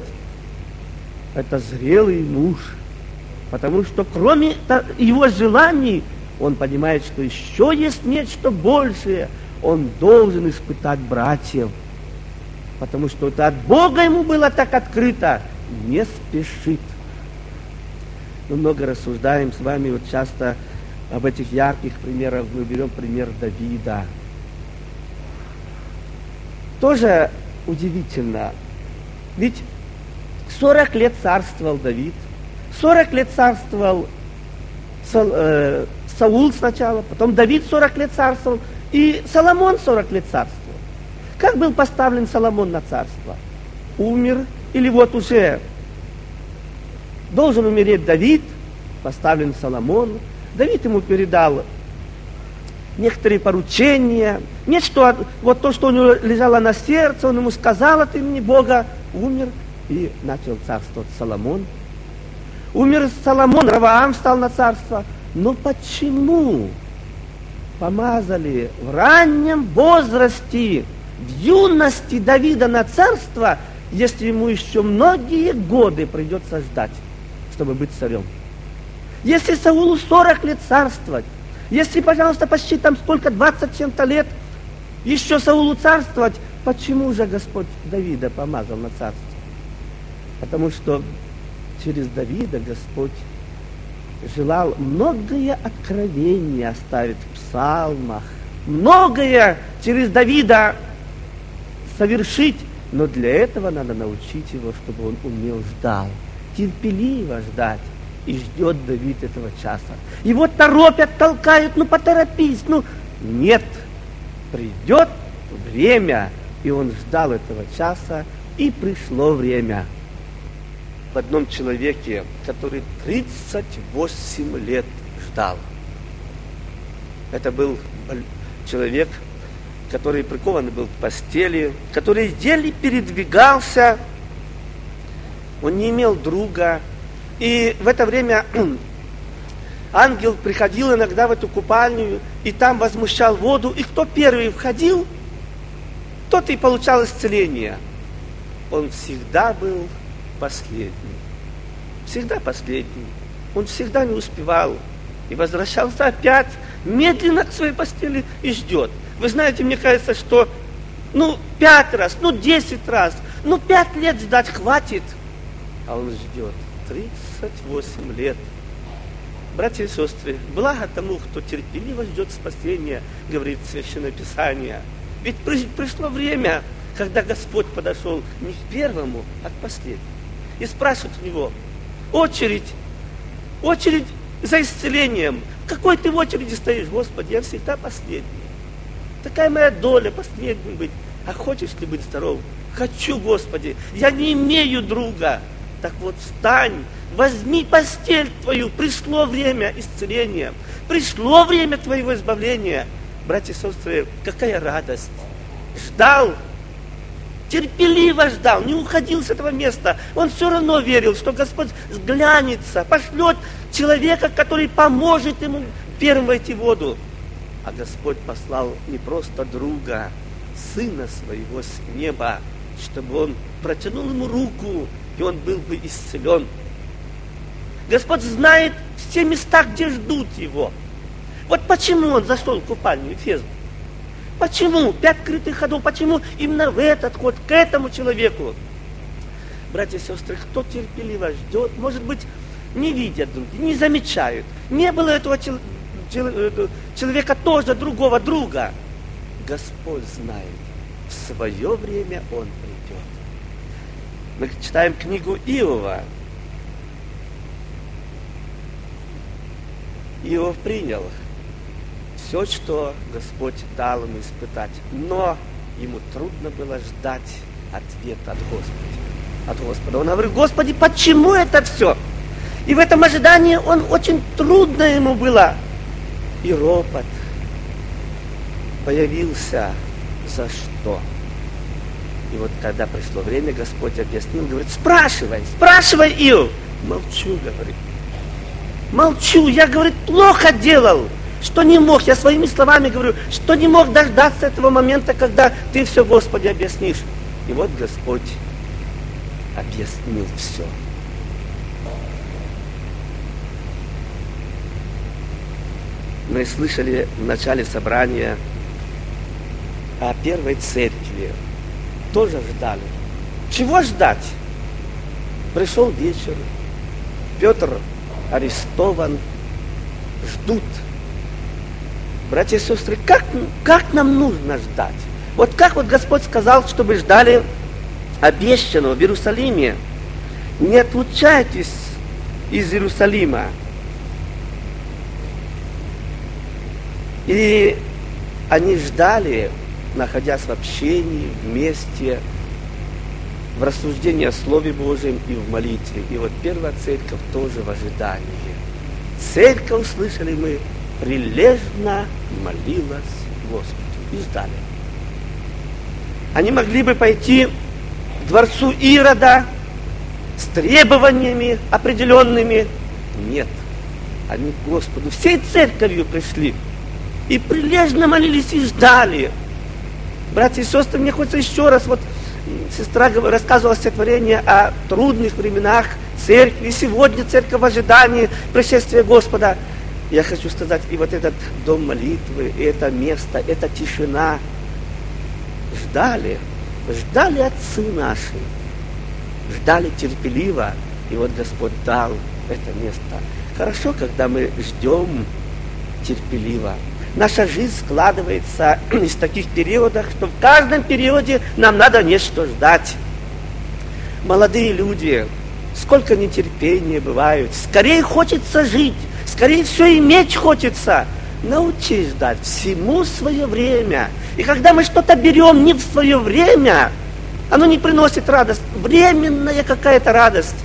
Это зрелый муж. Потому что кроме его желаний, он понимает, что еще есть нечто большее. Он должен испытать братьев. Потому что это от Бога ему было так открыто. Не спешит. Мы много рассуждаем с вами часто об этих ярких примерах. Мы берем пример Давида. Тоже удивительно. Ведь 40 лет царствовал Давид. 40 лет царствовал Саул сначала, потом Давид 40 лет царствовал, и Соломон 40 лет царствовал. Как был поставлен Соломон на царство? Умер, или уже должен умереть Давид, поставлен Соломон. Давид ему передал некоторые поручения, то, что у него лежало на сердце, он ему сказал от имени Бога, умер, и начал царствовать Соломон. Умер Соломон, Раваам стал на царство. Но почему помазали в раннем возрасте, в юности Давида на царство, если ему еще многие годы придется ждать, чтобы быть царем? Если Саулу 40 лет царствовать, если, пожалуйста, почти 20 чем-то лет еще Саулу царствовать, почему же Господь Давида помазал на царство? Потому что через Давида Господь желал многое откровение оставить в псалмах, многое через Давида совершить, но для этого надо научить его, чтобы он умел ждать, терпеливо ждать, и ждет Давид этого часа. Его торопят, толкают, поторопись, нет, придет время, и он ждал этого часа, и пришло время. В одном человеке, который 38 лет ждал. Это был человек, который прикован был к постели, который еле передвигался. он не имел друга. И в это время ангел приходил иногда в эту купальню, и там возмущал воду. И кто первый входил, тот и получал исцеление. Он всегда был последний. Всегда последний. Он всегда не успевал. И возвращался опять медленно к своей постели и ждет. Вы знаете, мне кажется, что 5 раз, 10 раз, 5 лет ждать хватит. А он ждет 38 лет. Братья и сестры, благо тому, кто терпеливо ждет спасения, говорит Священное Писание. Ведь пришло время, когда Господь подошел не к первому, а к последнему. И спрашивает у него: очередь за исцелением. В какой ты в очереди стоишь, Господи? Я всегда последний. Такая моя доля, последним быть. А хочешь ли быть здоров? Хочу, Господи. Я не имею друга. Так вот, встань, возьми постель твою. Пришло время исцеления. Пришло время твоего избавления. Братья и сестры, какая радость. Ждал, терпеливо ждал, не уходил с этого места. Он все равно верил, что Господь взглянется, пошлет человека, который поможет ему первым войти в воду. А Господь послал не просто друга, Сына Своего с неба, чтобы Он протянул ему руку, и он был бы исцелен. Господь знает все места, где ждут его. Вот почему он зашел в купальню Ефезу. Почему? 5 крытых ходов. Почему именно в этот ход, к этому человеку? Братья и сестры, кто терпеливо ждет, может быть, не видят других, не замечают. Не было этого человека тоже, другого друга. Господь знает, в свое время Он придет. Мы читаем книгу Иова. Иов принял все, что Господь дал ему испытать. Но ему трудно было ждать ответа от Господа. Он говорит: Господи, почему это все? И в этом ожидании очень трудно ему было. И ропот появился: за что? И вот когда пришло время, Господь объяснил, говорит: спрашивай, Иов. Молчу, говорит. Молчу, я, говорит, плохо делал, что не мог, я своими словами говорю, что не мог дождаться этого момента, когда ты все, Господи, объяснишь. И вот Господь объяснил все. Мы слышали в начале собрания о первой церкви. Тоже ждали. Чего ждать? Пришел вечер, Петр арестован, ждут. Братья и сестры, как нам нужно ждать? Вот как вот Господь сказал, чтобы ждали обещанного в Иерусалиме. Не отлучайтесь из Иерусалима. И они ждали, находясь в общении, вместе, в рассуждении о Слове Божьем и в молитве. И вот первая церковь тоже в ожидании. Церковь, слышали мы, прилежно молилась Господу и ждали. Они могли бы пойти к дворцу Ирода с требованиями определенными. Нет, они к Господу всей церковью пришли и прилежно молились и ждали. Братья и сестры, мне хочется еще раз, вот сестра рассказывала стихотворение о трудных временах церкви, и сегодня церковь в ожидании пришествия Господа. Я хочу сказать, и вот этот дом молитвы, и это место, эта тишина, ждали отцы наши, ждали терпеливо, и вот Господь дал это место. Хорошо, когда мы ждем терпеливо. Наша жизнь складывается из таких периодов, что в каждом периоде нам надо нечто ждать. Молодые люди, сколько нетерпения бывает, скорее хочется жить, скорее все иметь хочется. Научись ждать, всему свое время. И когда мы что-то берем не в свое время, оно не приносит радость, временная какая-то радость.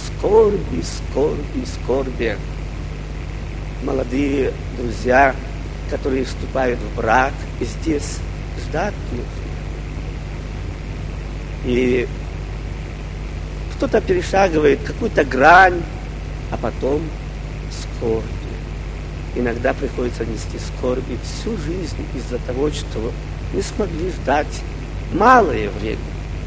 Скорби. Молодые друзья, которые вступают в брак, и здесь ждать нужно. И кто-то перешагивает какую-то грань, а потом скорби. Иногда приходится нести скорби всю жизнь из-за того, что не смогли ждать малое время.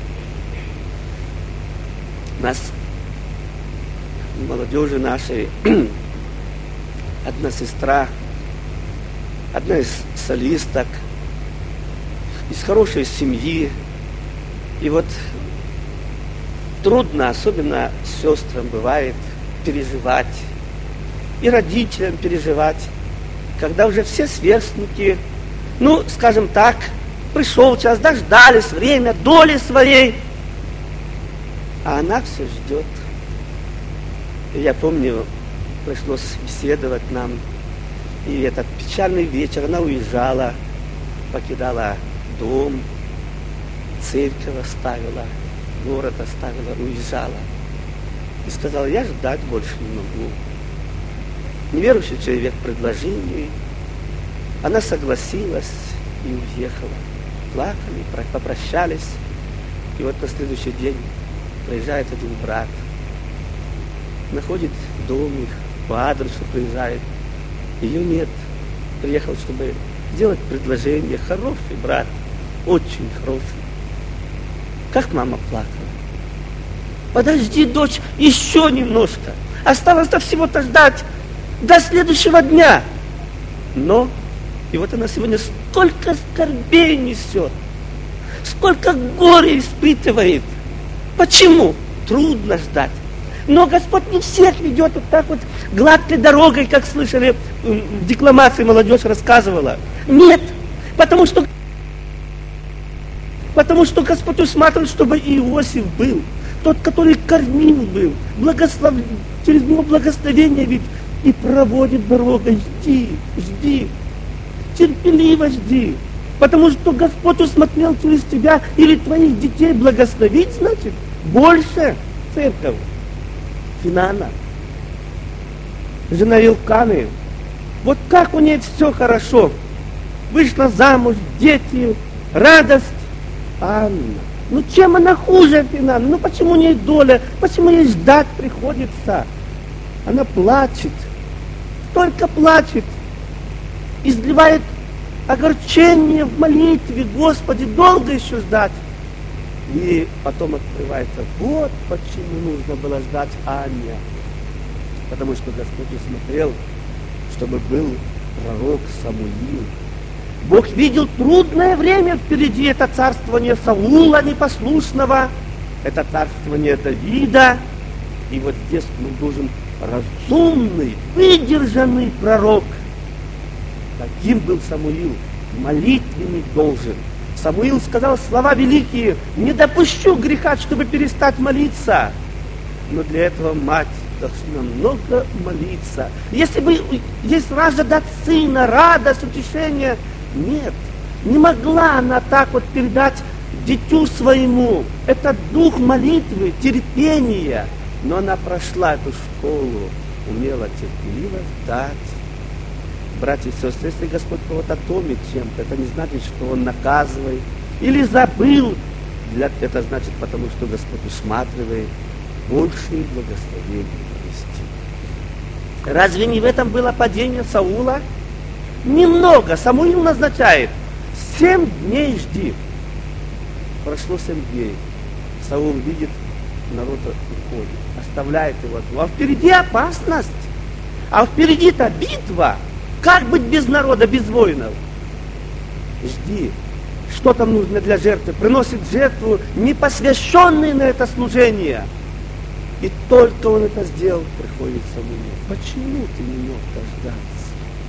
У нас, молодежи нашей, одна сестра, одна из солисток, из хорошей семьи. И вот трудно, особенно сестрам бывает, переживать, и родителям переживать, когда уже все сверстники, ну, скажем так, пришел час, дождались время, доли своей, а она все ждет. И я помню, пришлось беседовать нам, и этот печальный вечер она уезжала, покидала дом, церковь оставила, город оставила, уезжала. И сказала: я ждать больше не могу. Неверующий человек предложил ей. Она согласилась и уехала. Плакали, попрощались. И вот на следующий день приезжает один брат. Находит дом их, по адресу приезжает. Ее нет. Приехал, чтобы сделать предложение. Хороший брат, очень хороший. Как мама плакала. Подожди, дочь, еще немножко. Осталось-то всего-то ждать до следующего дня. Но, и вот она сегодня столько скорбей несет, сколько горя испытывает. Почему? Трудно ждать. Но Господь не всех ведет вот так вот гладкой дорогой, как слышали в декламации, молодежь рассказывала. Нет, потому что Господь усматривает, чтобы Иосиф был. Тот, который кормил был, через него благословение ведь и проводит дорогой. Жди, терпеливо жди. Потому что Господь усмотрел через тебя или твоих детей благословить, значит, больше церковь. Финана, жена Илканы, вот как у ней все хорошо. Вышла замуж, дети, радость. Анна, ну чем она хуже Финана? Ну почему у ней доля? Почему ей ждать приходится? Она плачет, только плачет, изливает огорчение в молитве: Господи, долго еще ждать? И потом открывается: вот почему нужно было ждать Анне. Потому что Господь усмотрел, чтобы был пророк Самуил. Бог видел трудное время впереди. Это царствование Саула непослушного, это царствование Давида. И вот здесь нужен разумный, выдержанный пророк. Таким был Самуил, молитвенный должен. Самуил сказал слова великие: не допущу греха, чтобы перестать молиться. Но для этого мать должна много молиться. Если бы есть раза дать сына, радость, утешение, нет, не могла она так вот передать дитю своему. Это дух молитвы, терпения. Но она прошла эту школу, умела терпеливо ждать. Братья и сестры, если Господь кого-то томит чем-то, это не значит, что Он наказывает или забыл. Это значит, потому что Господь усматривает большие благословения провести. Разве не в этом было падение Саула? Немного. Самуил назначает: 7 дней жди. Прошло 7 дней. Саул видит, народ уходит, оставляет его. А впереди опасность. А впереди-то битва. Как быть без народа, без воинов? Жди. Что там нужно для жертвы? Приносит жертву непосвященный на это служение. И только он это сделал, приходит Самуил: почему ты не мог дождаться?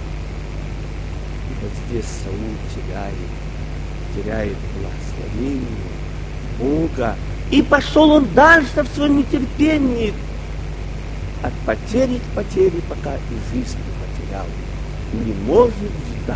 И вот здесь Саул теряет благословение Бога. И пошел он дальше в своем нетерпении, от потери к потере, пока и жизнь не потерял. Не может ждать.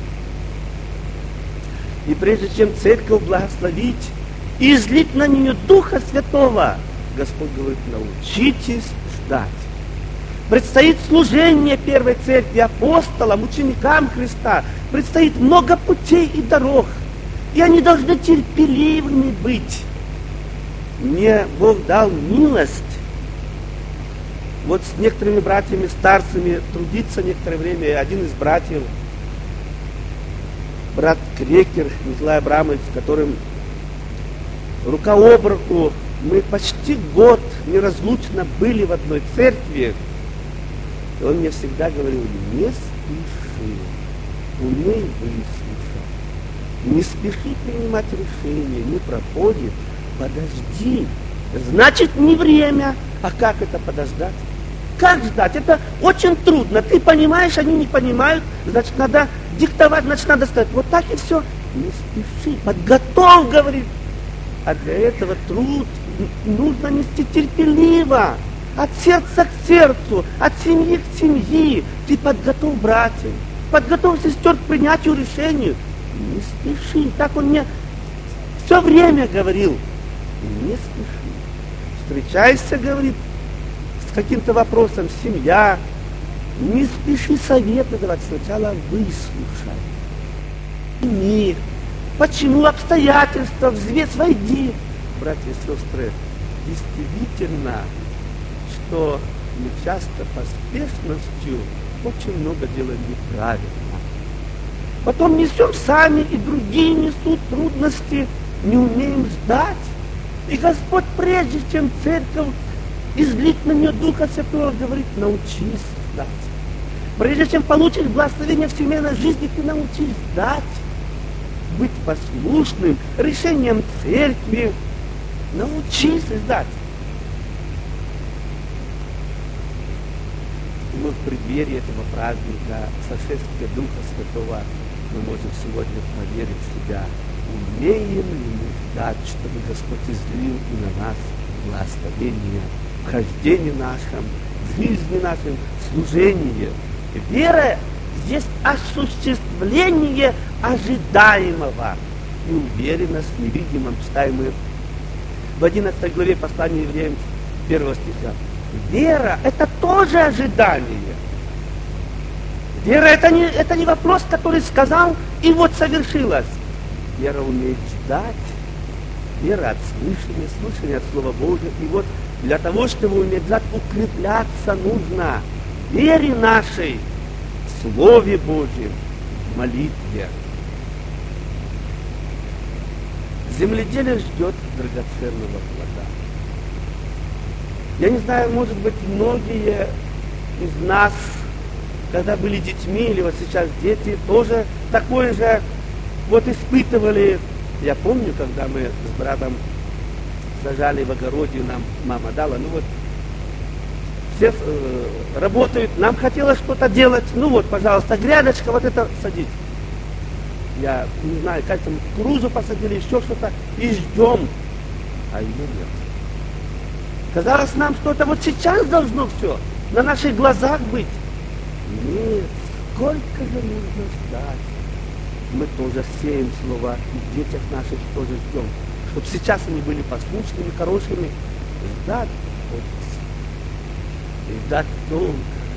И прежде чем церковь благословить и излить на нее Духа Святого, Господь говорит: научитесь ждать. Предстоит служение первой церкви, апостолам, ученикам Христа. Предстоит много путей и дорог. И они должны терпеливыми быть. мне Бог дал милость вот с некоторыми братьями старцами трудиться некоторое время. Один из братьев, брат Крекер Николай Абрамович, с которым рука об руку мы почти год неразлучно были в одной церкви. И он мне всегда говорил: не спеши, умей выслушать, не спеши принимать решения, не проходит, подожди. Значит, не время. А как это подождать? Как ждать? Это очень трудно. Ты понимаешь, они не понимают, значит, надо диктовать, значит, надо сказать, вот так и все. Не спеши, подготовь, говорит. А для этого труд нужно нести терпеливо, от сердца к сердцу, от семьи к семье. Ты подготовь братьев, подготовь сестер к принятию решений. Не спеши. Так он мне все время говорил. Не спеши. Встречайся, говорит, с каким-то вопросом, семья. Не спеши советы давать, сначала выслушай. Пойми, почему обстоятельства, взвесь, войди. Братья и сестры, действительно, что мы часто поспешностью очень много делаем неправильно. Потом несем сами, и другие несут трудности, не умеем ждать. И Господь, прежде чем церковь излить на нее Духа Святого, говорит: научись ждать. Прежде чем получишь благословение в семейной жизни, ты научись ждать, быть послушным решениям церкви. Научись ждать. Мы в преддверии этого праздника сошествия Духа Святого мы можем сегодня проверить себя, умеем ли мы ждать, чтобы Господь излил и на нас благословение в хождении нашем, в жизни нашем, в служении. Вера есть осуществление ожидаемого и уверенность в невидимом. Читаем мы в 11 главе послания евреям 1 стиха. Вера – это тоже ожидание. Вера – это не вопрос, который сказал, и вот совершилось. Вера умеет ждать. Вера от слышания, слышание от Слова Божьего. И вот для того, чтобы уметь ждать, укрепляться нужно в вере нашей, в Слове Божьем, в молитве. Земледелие ждет драгоценного плода. Я не знаю, может быть, многие из нас, когда были детьми, или вот сейчас дети, тоже такое же вот испытывали. Я помню, когда мы с братом сажали в огороде, нам мама дала, ну вот, все работают, нам хотелось что-то делать, ну вот, пожалуйста, грядочка, вот это садить. Я не знаю, как там, кукурузу посадили, еще что-то, и ждем, а ее нет. Казалось, нам что-то вот сейчас должно все на наших глазах быть. Нет, сколько же нужно ждать. Мы тоже сеем слова, и в детях наших тоже ждем, чтобы сейчас они были послушными, хорошими. Ждать хочется. И ждать долго.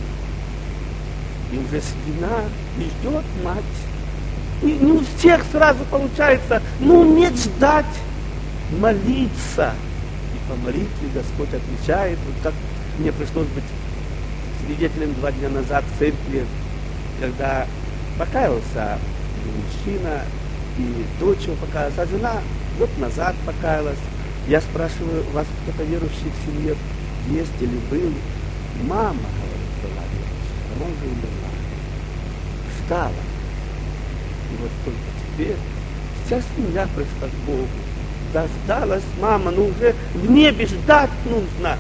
И уже спина и ждет мать. И не у всех сразу получается, но уметь ждать, молиться. И по молитве Господь отвечает. Вот как мне пришлось быть свидетелем 2 дня назад в церкви, когда покаялся мужчина, и дочь его покаялась, а жена год назад покаялась. Я спрашиваю, у вас кто-то верующий в семье есть или был? Мама, говорит, была верующая, она уже умерла. Встала. И вот только теперь вся семья пришла к Богу. Дождалась мама, но уже в небе ждать нужно.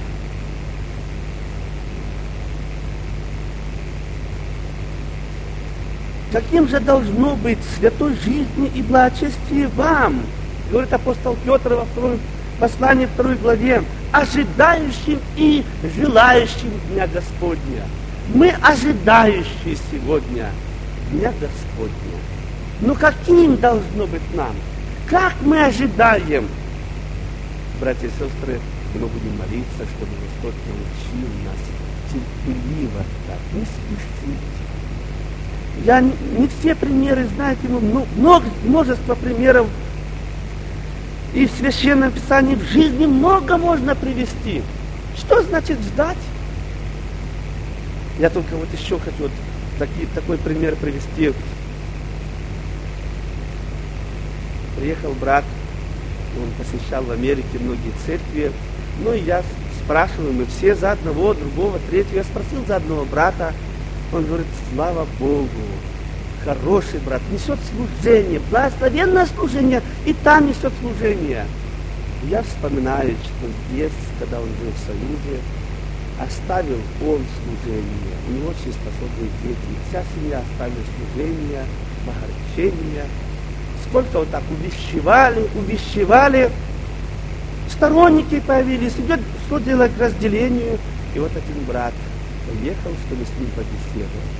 Каким же должно быть святой жизни и благочестие вам, говорит апостол Петр во втором послании 2 главе, ожидающим и желающим Дня Господня. Мы ожидающие сегодня Дня Господня. Но каким должно быть нам? Как мы ожидаем? Братья и сестры, мы будем молиться, чтобы Господь научил нас терпеливо ждать, не спешить. Я не все примеры, знаете, множество примеров И в Священном Писании в жизни много можно привести. Что значит ждать? Я только вот еще хочу вот такой пример привести. Приехал брат, он посещал в Америке многие церкви. Ну и я спрашиваю, мы все за одного, другого, третьего. Я спросил за одного брата. Он говорит, слава Богу, хороший брат, несет служение, благословенное служение, и там несет служение. Я вспоминаю, что здесь, когда он жил в Союзе, оставил он служение. У него очень способные дети. Вся семья оставила служение, богорчение. Сколько вот так увещевали. Сторонники появились, идет, что делать к разделению. И вот один брат поехал, чтобы с ним побеседовать.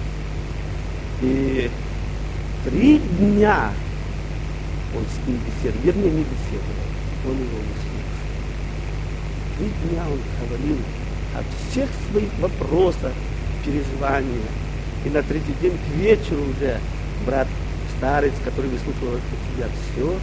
И 3 дня он с ним беседовал, вернее, не беседовал, он его услышал. 3 дня он говорил о всех своих вопросах, переживаниях. И на 3-й день к вечеру уже брат старец, который выслушивал тебя, все.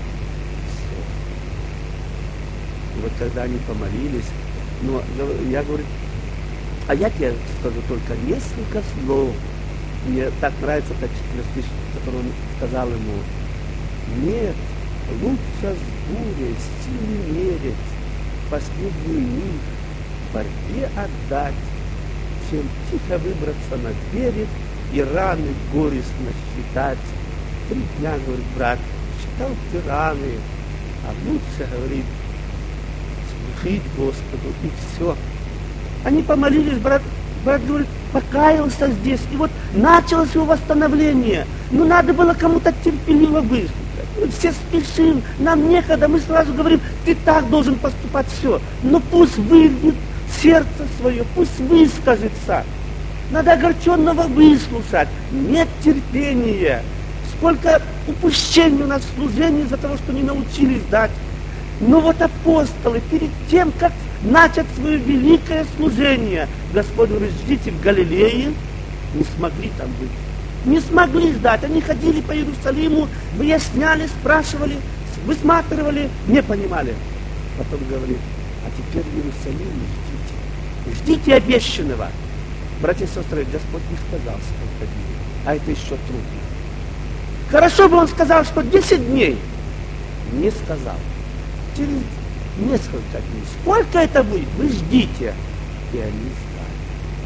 И вот когда они помолились, но я говорю, а я тебе скажу только несколько слов. Мне так нравится та 4 который он сказал ему. Нет, лучше с бурей силы мерить, последнюю миг в борьбе отдать, чем тихо выбраться на берег и раны горестно считать. 3 дня, говорит брат, считал ты раны, а лучше, говорит, служить Господу, и все. Они помолились, брат говорит, покаялся здесь, и вот началось его восстановление. Но надо было кому-то терпеливо выслушать. Мы все спешим, нам некогда, мы сразу говорим, ты так должен поступать, все. Но пусть выйдет сердце свое, пусть выскажется. Надо огорченного выслушать. Нет терпения. Сколько упущений у нас в служении из-за того, что не научились дать. Но вот апостолы, перед тем, как начать свое великое служение, Господь говорит, ждите в Галилее, не смогли там быть. Не смогли ждать. Они ходили по Иерусалиму, выясняли, спрашивали, высматривали, не понимали. Потом говорит, а теперь в Иерусалиме ждите. Ждите обещанного. Братья и сестры, Господь не сказал сколько дней, а это еще трудно. Хорошо бы он сказал, что 10 дней. Не сказал. Через несколько дней. Сколько это будет? Вы ждите. И они ждали.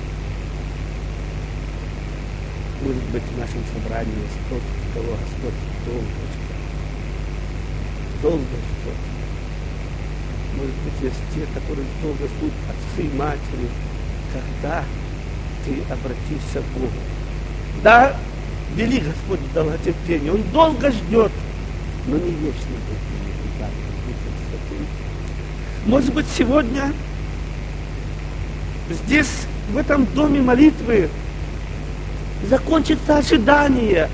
Может быть, в нашем собрании есть тот, кого Господь долго ждет. Долго ждет. Может быть, есть те, которые долго ждут, отцы и матери, когда ты обратишься к Богу. Да, вели Господь в долготерпение. Он долго ждет, но не вечно будет. Может быть, сегодня здесь, в этом доме молитвы, закончится ожидание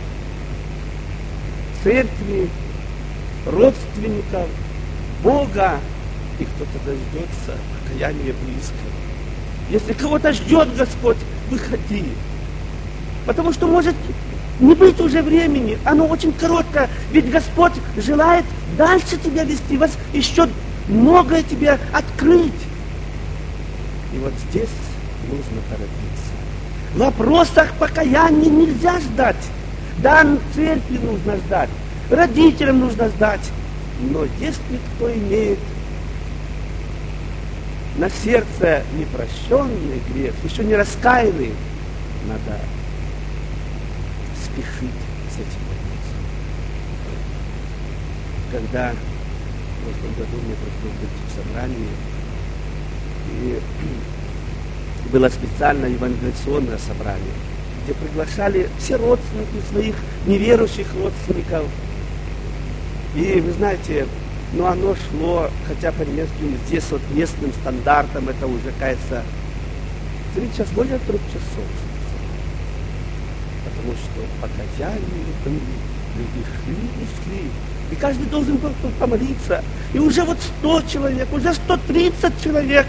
церкви, родственников, Бога, и кто-то дождется покаяния близко. Если кого-то ждет Господь, выходи. Потому что может не быть уже времени, оно очень короткое, ведь Господь желает дальше тебя вести, вас еще многое тебе открыть. И вот здесь нужно торопиться. В вопросах покаяния нельзя ждать. Да, церкви нужно ждать, родителям нужно ждать. Но если кто имеет на сердце непрощенный грех, еще не раскаянный, надо спешить с этим вопросом. Когда в прошлом году мне пришлось быть в собрании, и было специальное евангелиционное собрание, где приглашали все родственники своих неверующих родственников. И вы знаете, ну оно шло, хотя по немецким здесь вот местным стандартам это уже, кажется, 3 часа, более 3 часов. Потому что покаяние люди шли. И каждый должен был помолиться. И уже вот 100 человек, уже 130 человек.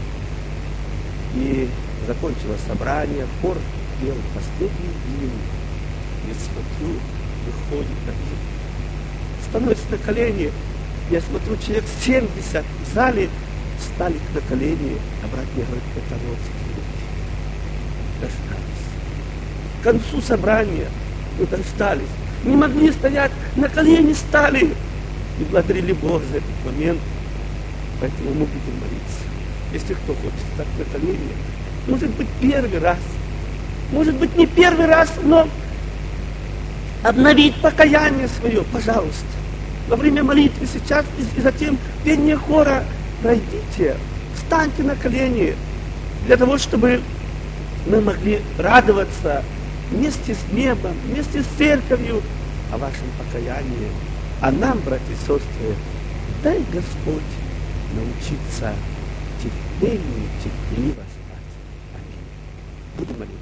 И закончилось собрание, хор пел последний гимн. И смотрю, выходит один, становится на колени Я смотрю, человек 70 в зале встали на колени, а брат мне говорит, это родственники. Дождались. К концу собрания мы дождались. Не могли стоять, на колени стали. И благодарили Бога за этот момент. Поэтому мы будем молиться. Если кто хочет стать на колени, может быть, первый раз. Может быть, не первый раз, но обновить покаяние свое, пожалуйста. Во время молитвы сейчас и затем пение хора пройдите, встаньте на колени, для того, чтобы мы могли радоваться вместе с небом, вместе с церковью о вашем покаянии. А нам, братья и сестры, дай Господь научиться терпению, терпеливо ждать. Аминь. Будем молиться.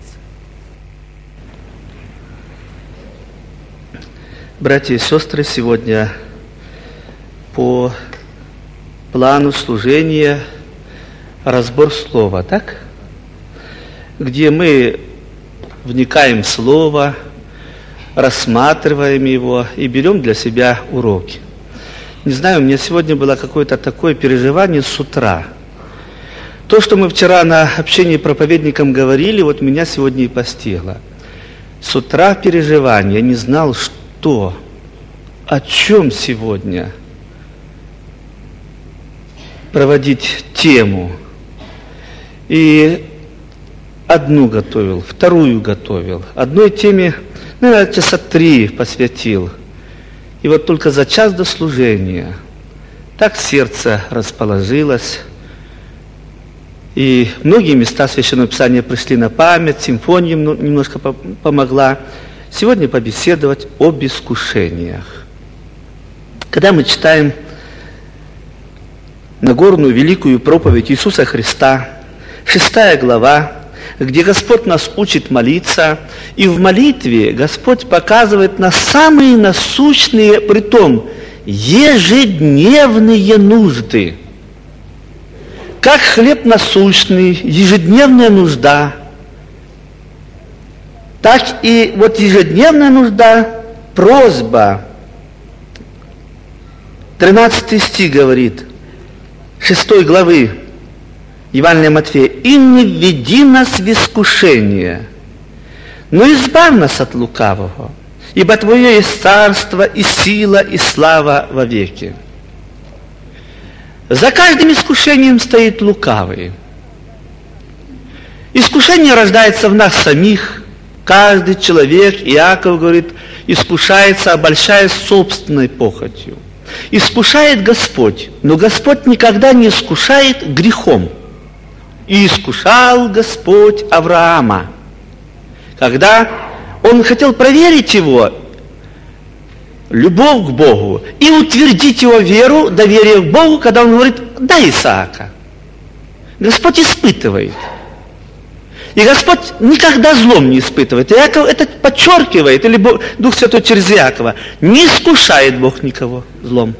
Братья и сестры, сегодня по плану служения разбор слова, так? Где мы вникаем в слово, рассматриваем его и берем для себя уроки. Не знаю, у меня сегодня было какое-то такое переживание с утра. То, что мы вчера на общении проповедникам говорили, вот меня сегодня и постигло. С утра переживание, я не знал, что, о чем сегодня проводить тему. И одну готовил, вторую готовил. Одной теме, наверное, часа 3 посвятил. И вот только за час до служения так сердце расположилось. И многие места Священного Писания пришли на память, симфония немножко помогла. Сегодня побеседовать об искушениях. Когда мы читаем Нагорную великую проповедь Иисуса Христа, 6 глава, где Господь нас учит молиться, и в молитве Господь показывает нам самые насущные, притом ежедневные нужды. Как хлеб насущный, ежедневная нужда, так и вот ежедневная нужда, просьба. 13 стих говорит, 6 главы Евангелия Матфея. «И не введи нас в искушение, но избавь нас от лукавого, ибо Твое есть царство, и сила, и слава вовеки». За каждым искушением стоит лукавый. Искушение рождается в нас самих. Каждый человек, Иаков говорит, искушается, обольщаясь собственной похотью. Искушает Господь, но Господь никогда не искушает грехом. «И искушал Господь Авраама», когда Он хотел проверить его любовь к Богу и утвердить его веру, доверие к Богу, когда он говорит: «Дай Исаака». Господь испытывает. И Господь никогда злом не испытывает. Иаков это подчеркивает, или Дух Святой через Иакова. Не искушает Бог никого злом.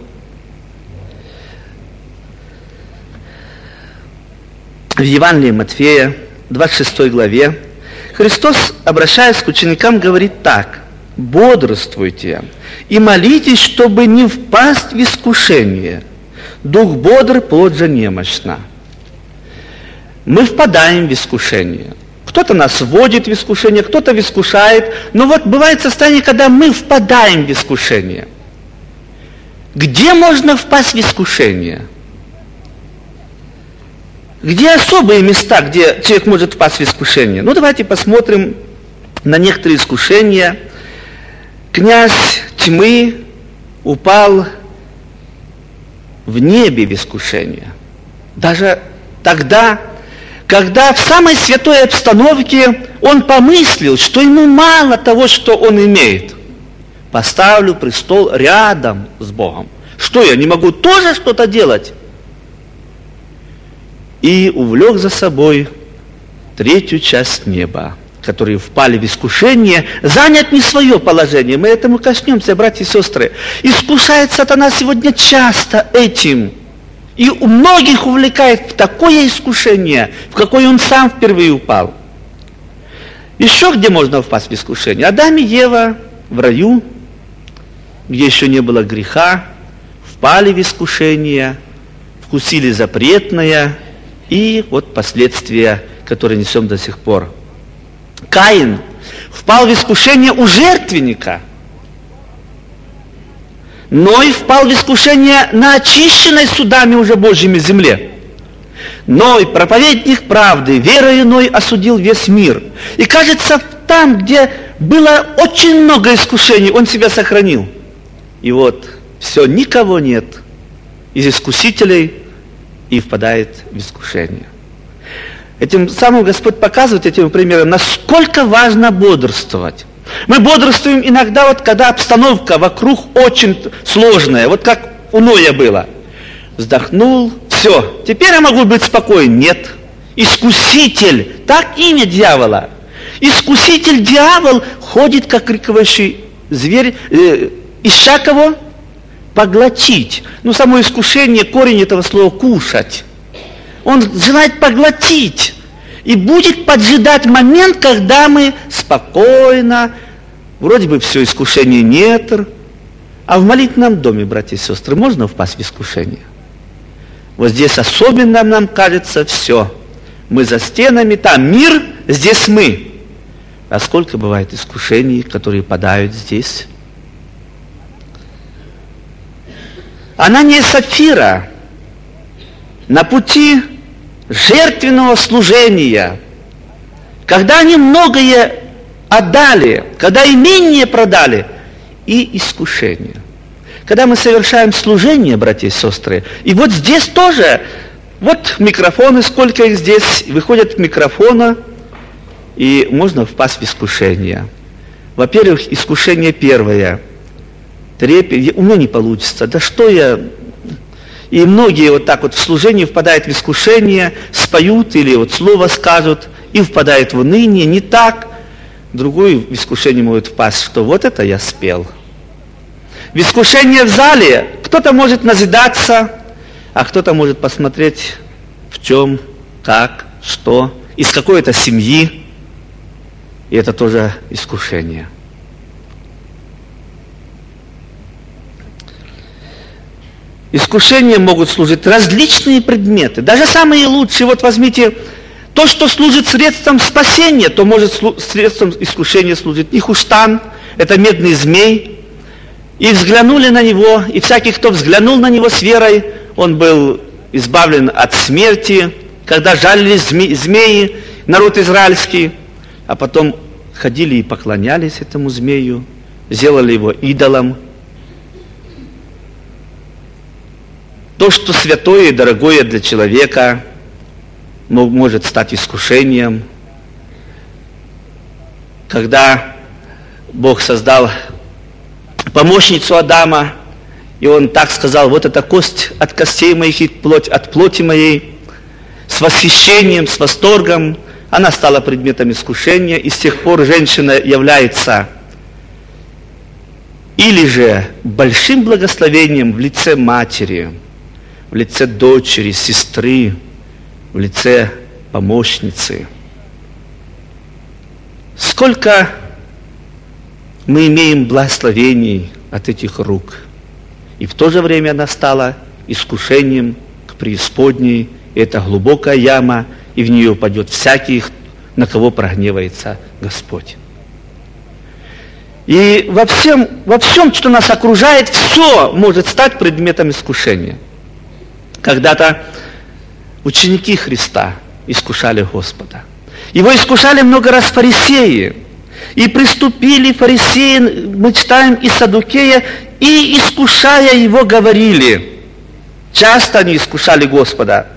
В Евангелии Матфея, 26 главе, Христос, обращаясь к ученикам, говорит так: «Бодрствуйте и молитесь, чтобы не впасть в искушение. Дух бодр, плоть же немощна». Мы впадаем в искушение. Кто-то нас вводит в искушение, кто-то искушает. Но вот бывает состояние, когда мы впадаем в искушение. Где можно впасть в искушение? Где особые места, где человек может впасть в искушение? Ну, давайте посмотрим на некоторые искушения. Князь тьмы упал в небе в искушение. Даже тогда, когда в самой святой обстановке он помыслил, что ему мало того, что он имеет. Поставлю престол рядом с Богом. Что, я не могу тоже что-то делать? И увлек за собой третью часть неба, которые впали в искушение, занять не свое положение. Мы этому коснемся, братья и сестры. Искушает сатана сегодня часто этим. И у многих увлекает в такое искушение, в какое он сам впервые упал. Еще где можно впасть в искушение? Адам и Ева в раю, где еще не было греха, впали в искушение, вкусили запретное, и вот последствия, которые несем до сих пор. Каин впал в искушение у жертвенника, Ной впал в искушение на очищенной судами уже Божьими земле. Ной, проповедник правды, верою Ной осудил весь мир. И кажется, там, где было очень много искушений, он себя сохранил. И вот все, никого нет из искусителей, и впадает в искушение. Этим самым Господь показывает этим примером, насколько важно бодрствовать. Мы бодрствуем иногда, вот когда обстановка вокруг очень сложная, вот как у Ноя было. Вздохнул, все, теперь я могу быть спокоен. Нет. Искуситель, так имя дьявола. Искуситель, дьявол, ходит, как крикающий зверь, ища кого? Поглотить. Ну, само искушение, корень этого слова кушать. Он желает поглотить. И будет поджидать момент, когда мы спокойно, вроде бы все, искушения нет, а в молитвенном доме, братья и сестры, можно впасть в искушение? Вот здесь особенно нам кажется все. Мы за стенами, там мир, здесь мы. А сколько бывает искушений, которые падают здесь? Анания и Сапфира на пути жертвенного служения, когда они многое отдали, когда имение продали, и искушение. Когда мы совершаем служение, братья и сестры, и вот здесь тоже, вот микрофоны, сколько их здесь, выходят микрофона, и можно впасть в искушение. Во-первых, искушение первое. Трепет, у меня не получится, да что я... И многие вот так вот в служении впадают в искушение, споют или вот слово скажут, и впадают в уныние, не так. Другое в искушение может впасть, что вот это я спел. В искушение в зале кто-то может назидаться, а кто-то может посмотреть, в чем, как, что, из какой-то семьи. И это тоже искушение. Искушением могут служить различные предметы, даже самые лучшие. Вот возьмите то, что служит средством спасения, то может средством искушения служить Нихуштан, это медный змей. И взглянули на него, и всякий, кто взглянул на него с верой, он был избавлен от смерти, когда жалились змеи, народ израильский, а потом ходили и поклонялись этому змею, сделали его идолом. То, что святое и дорогое для человека, может стать искушением. Когда Бог создал помощницу Адама, и Он так сказал, вот эта кость от костей моих и плоть от плоти моей, с восхищением, с восторгом, она стала предметом искушения, и с тех пор женщина является или же большим благословением в лице матери, в лице дочери, сестры, в лице помощницы. Сколько мы имеем благословений от этих рук. И в то же время она стала искушением к преисподней. И это глубокая яма, и в нее упадет всякий, на кого прогневается Господь. И во всем, что нас окружает, все может стать предметом искушения. Когда-то ученики Христа искушали Господа. Его искушали много раз фарисеи. И приступили фарисеи, мы читаем, и Саддукея, и, искушая его, говорили. Часто они искушали Господа.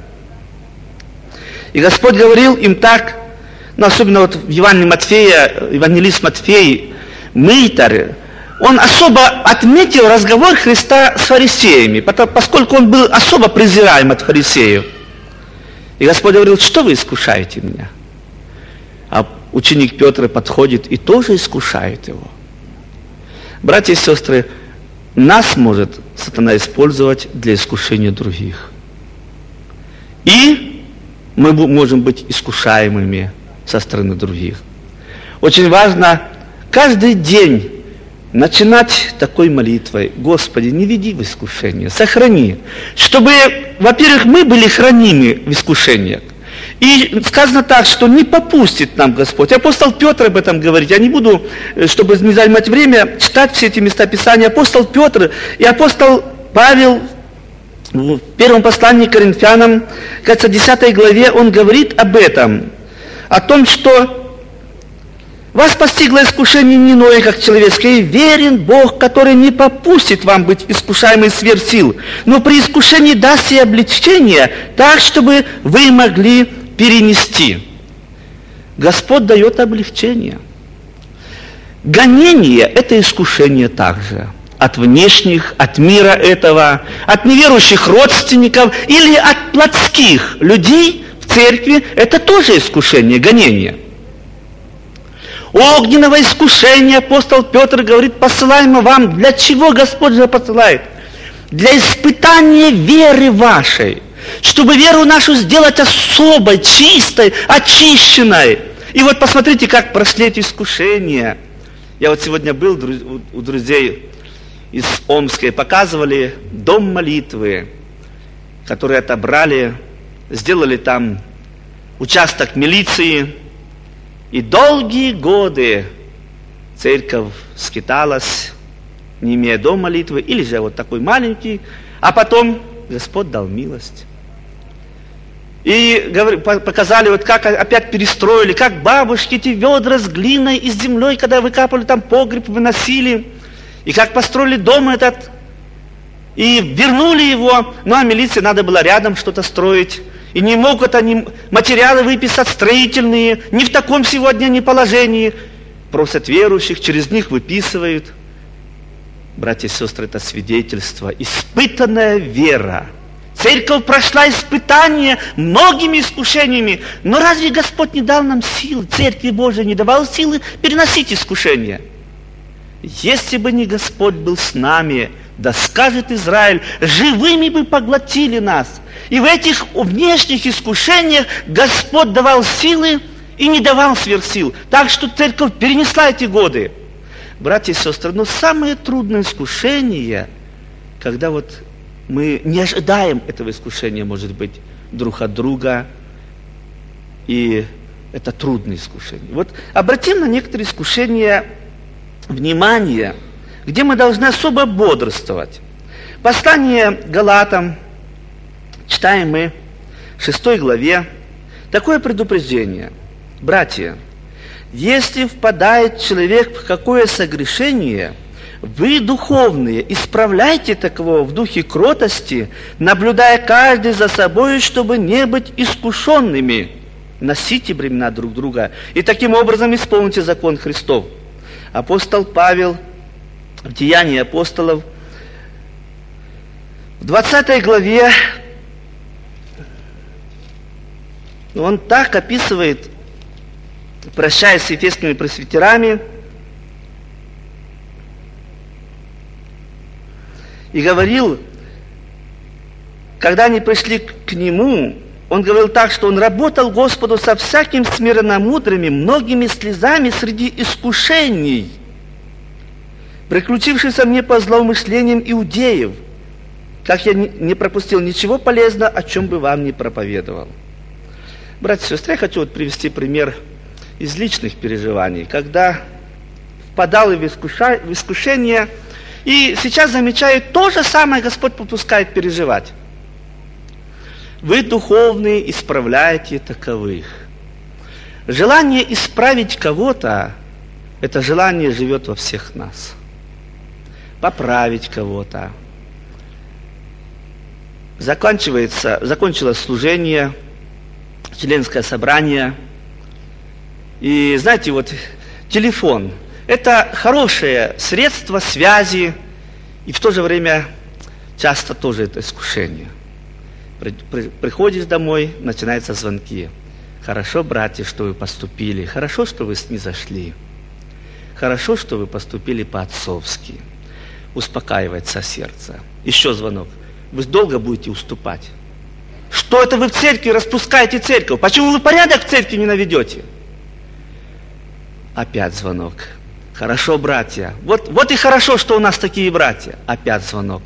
И Господь говорил им так, но особенно вот в Евангелии Матфея, евангелист Матфей, мытарь, он особо отметил разговор Христа с фарисеями, поскольку он был особо презираем от фарисеев. И Господь говорил, что вы искушаете меня? А ученик Петр подходит и тоже искушает его. Братья и сестры, нас может сатана использовать для искушения других. И мы можем быть искушаемыми со стороны других. Очень важно каждый день начинать такой молитвой: Господи, не веди в искушение, сохрани. Чтобы, во-первых, мы были хранимы в искушениях. И сказано так, что не попустит нам Господь. Апостол Петр об этом говорит. Я не буду, чтобы не занимать время, читать все эти места Писания. Апостол Петр и апостол Павел в первом послании к Коринфянам, кажется, 10 главе, он говорит об этом. О том, что вас постигло искушение не иное, как человеческое, и верен Бог, который не попустит вам быть искушаемым сверх сил, но при искушении даст и облегчение, так, чтобы вы могли перенести. Господь дает облегчение. Гонение – это искушение также. От внешних, от мира этого, от неверующих родственников или от плотских людей в церкви – это тоже искушение, гонение. Огненного искушения апостол Петр говорит: посылаемо вам. Для чего Господь же посылает? Для испытания веры вашей, чтобы веру нашу сделать особой, чистой, очищенной. И вот посмотрите, как прошли эти искушения. Я вот сегодня был у друзей из Омска, и показывали дом молитвы, который отобрали, сделали там участок милиции. И долгие годы церковь скиталась, не имея дома молитвы, или же вот такой маленький, а потом Господь дал милость. И показали, вот как опять перестроили, как бабушки эти ведра с глиной и с землей, когда выкапывали, там погреб выносили, и как построили дом этот, и вернули его, ну а милиции надо было рядом что-то строить. И не могут они материалы выписать строительные, ни в таком сегодня ни положении. Просят верующих, через них выписывают. Братья и сестры, это свидетельство. Испытанная вера. Церковь прошла испытания многими искушениями. Но разве Господь не дал нам силы? Церкви Божией не давал силы переносить искушения? Если бы не Господь был с нами, да скажет Израиль, живыми бы поглотили нас. И в этих внешних искушениях Господь давал силы и не давал сверхсил. Так что церковь перенесла эти годы. Братья и сестры, но самое трудное искушение, когда вот мы не ожидаем этого искушения, может быть, друг от друга, и это трудное искушение. Вот обратим на некоторые искушения внимание, где мы должны особо бодрствовать. Послание Галатам, читаем мы в 6 главе, такое предупреждение. Братья, если впадает человек в какое согрешение, вы, духовные, исправляйте такового в духе кротости, наблюдая каждый за собой, чтобы не быть искушенными. Носите бремена друг друга, и таким образом исполните закон Христов. Апостол Павел в Деянии апостолов в 20 главе он так описывает, прощаясь с ефесскими пресвитерами, и говорил, когда они пришли к нему, он говорил так, что он работал Господу со всяким смиренномудрыми, многими слезами среди искушений, приключившихся мне по злоумышлениям иудеев, как я не пропустил ничего полезного, о чем бы вам не проповедовал. Братья и сестры, я хочу вот привести пример из личных переживаний, когда впадал в искушение, и сейчас замечаю, то же самое Господь попускает переживать. Вы, духовные, исправляете таковых. Желание исправить кого-то, это желание живет во всех нас. Поправить кого-то. Закончилось служение, членское собрание. И знаете, вот телефон – это хорошее средство связи, и в то же время часто тоже это искушение. Приходишь домой, начинаются звонки. Хорошо, братья, что вы поступили. Хорошо, что вы снизошли. Хорошо, что вы поступили по-отцовски. Успокаивается сердце. Еще звонок. Вы долго будете уступать. Что это вы в церкви распускаете церковь? Почему вы порядок в церкви не наведете? Опять звонок. Хорошо, братья. Вот и хорошо, что у нас такие братья. Опять звонок.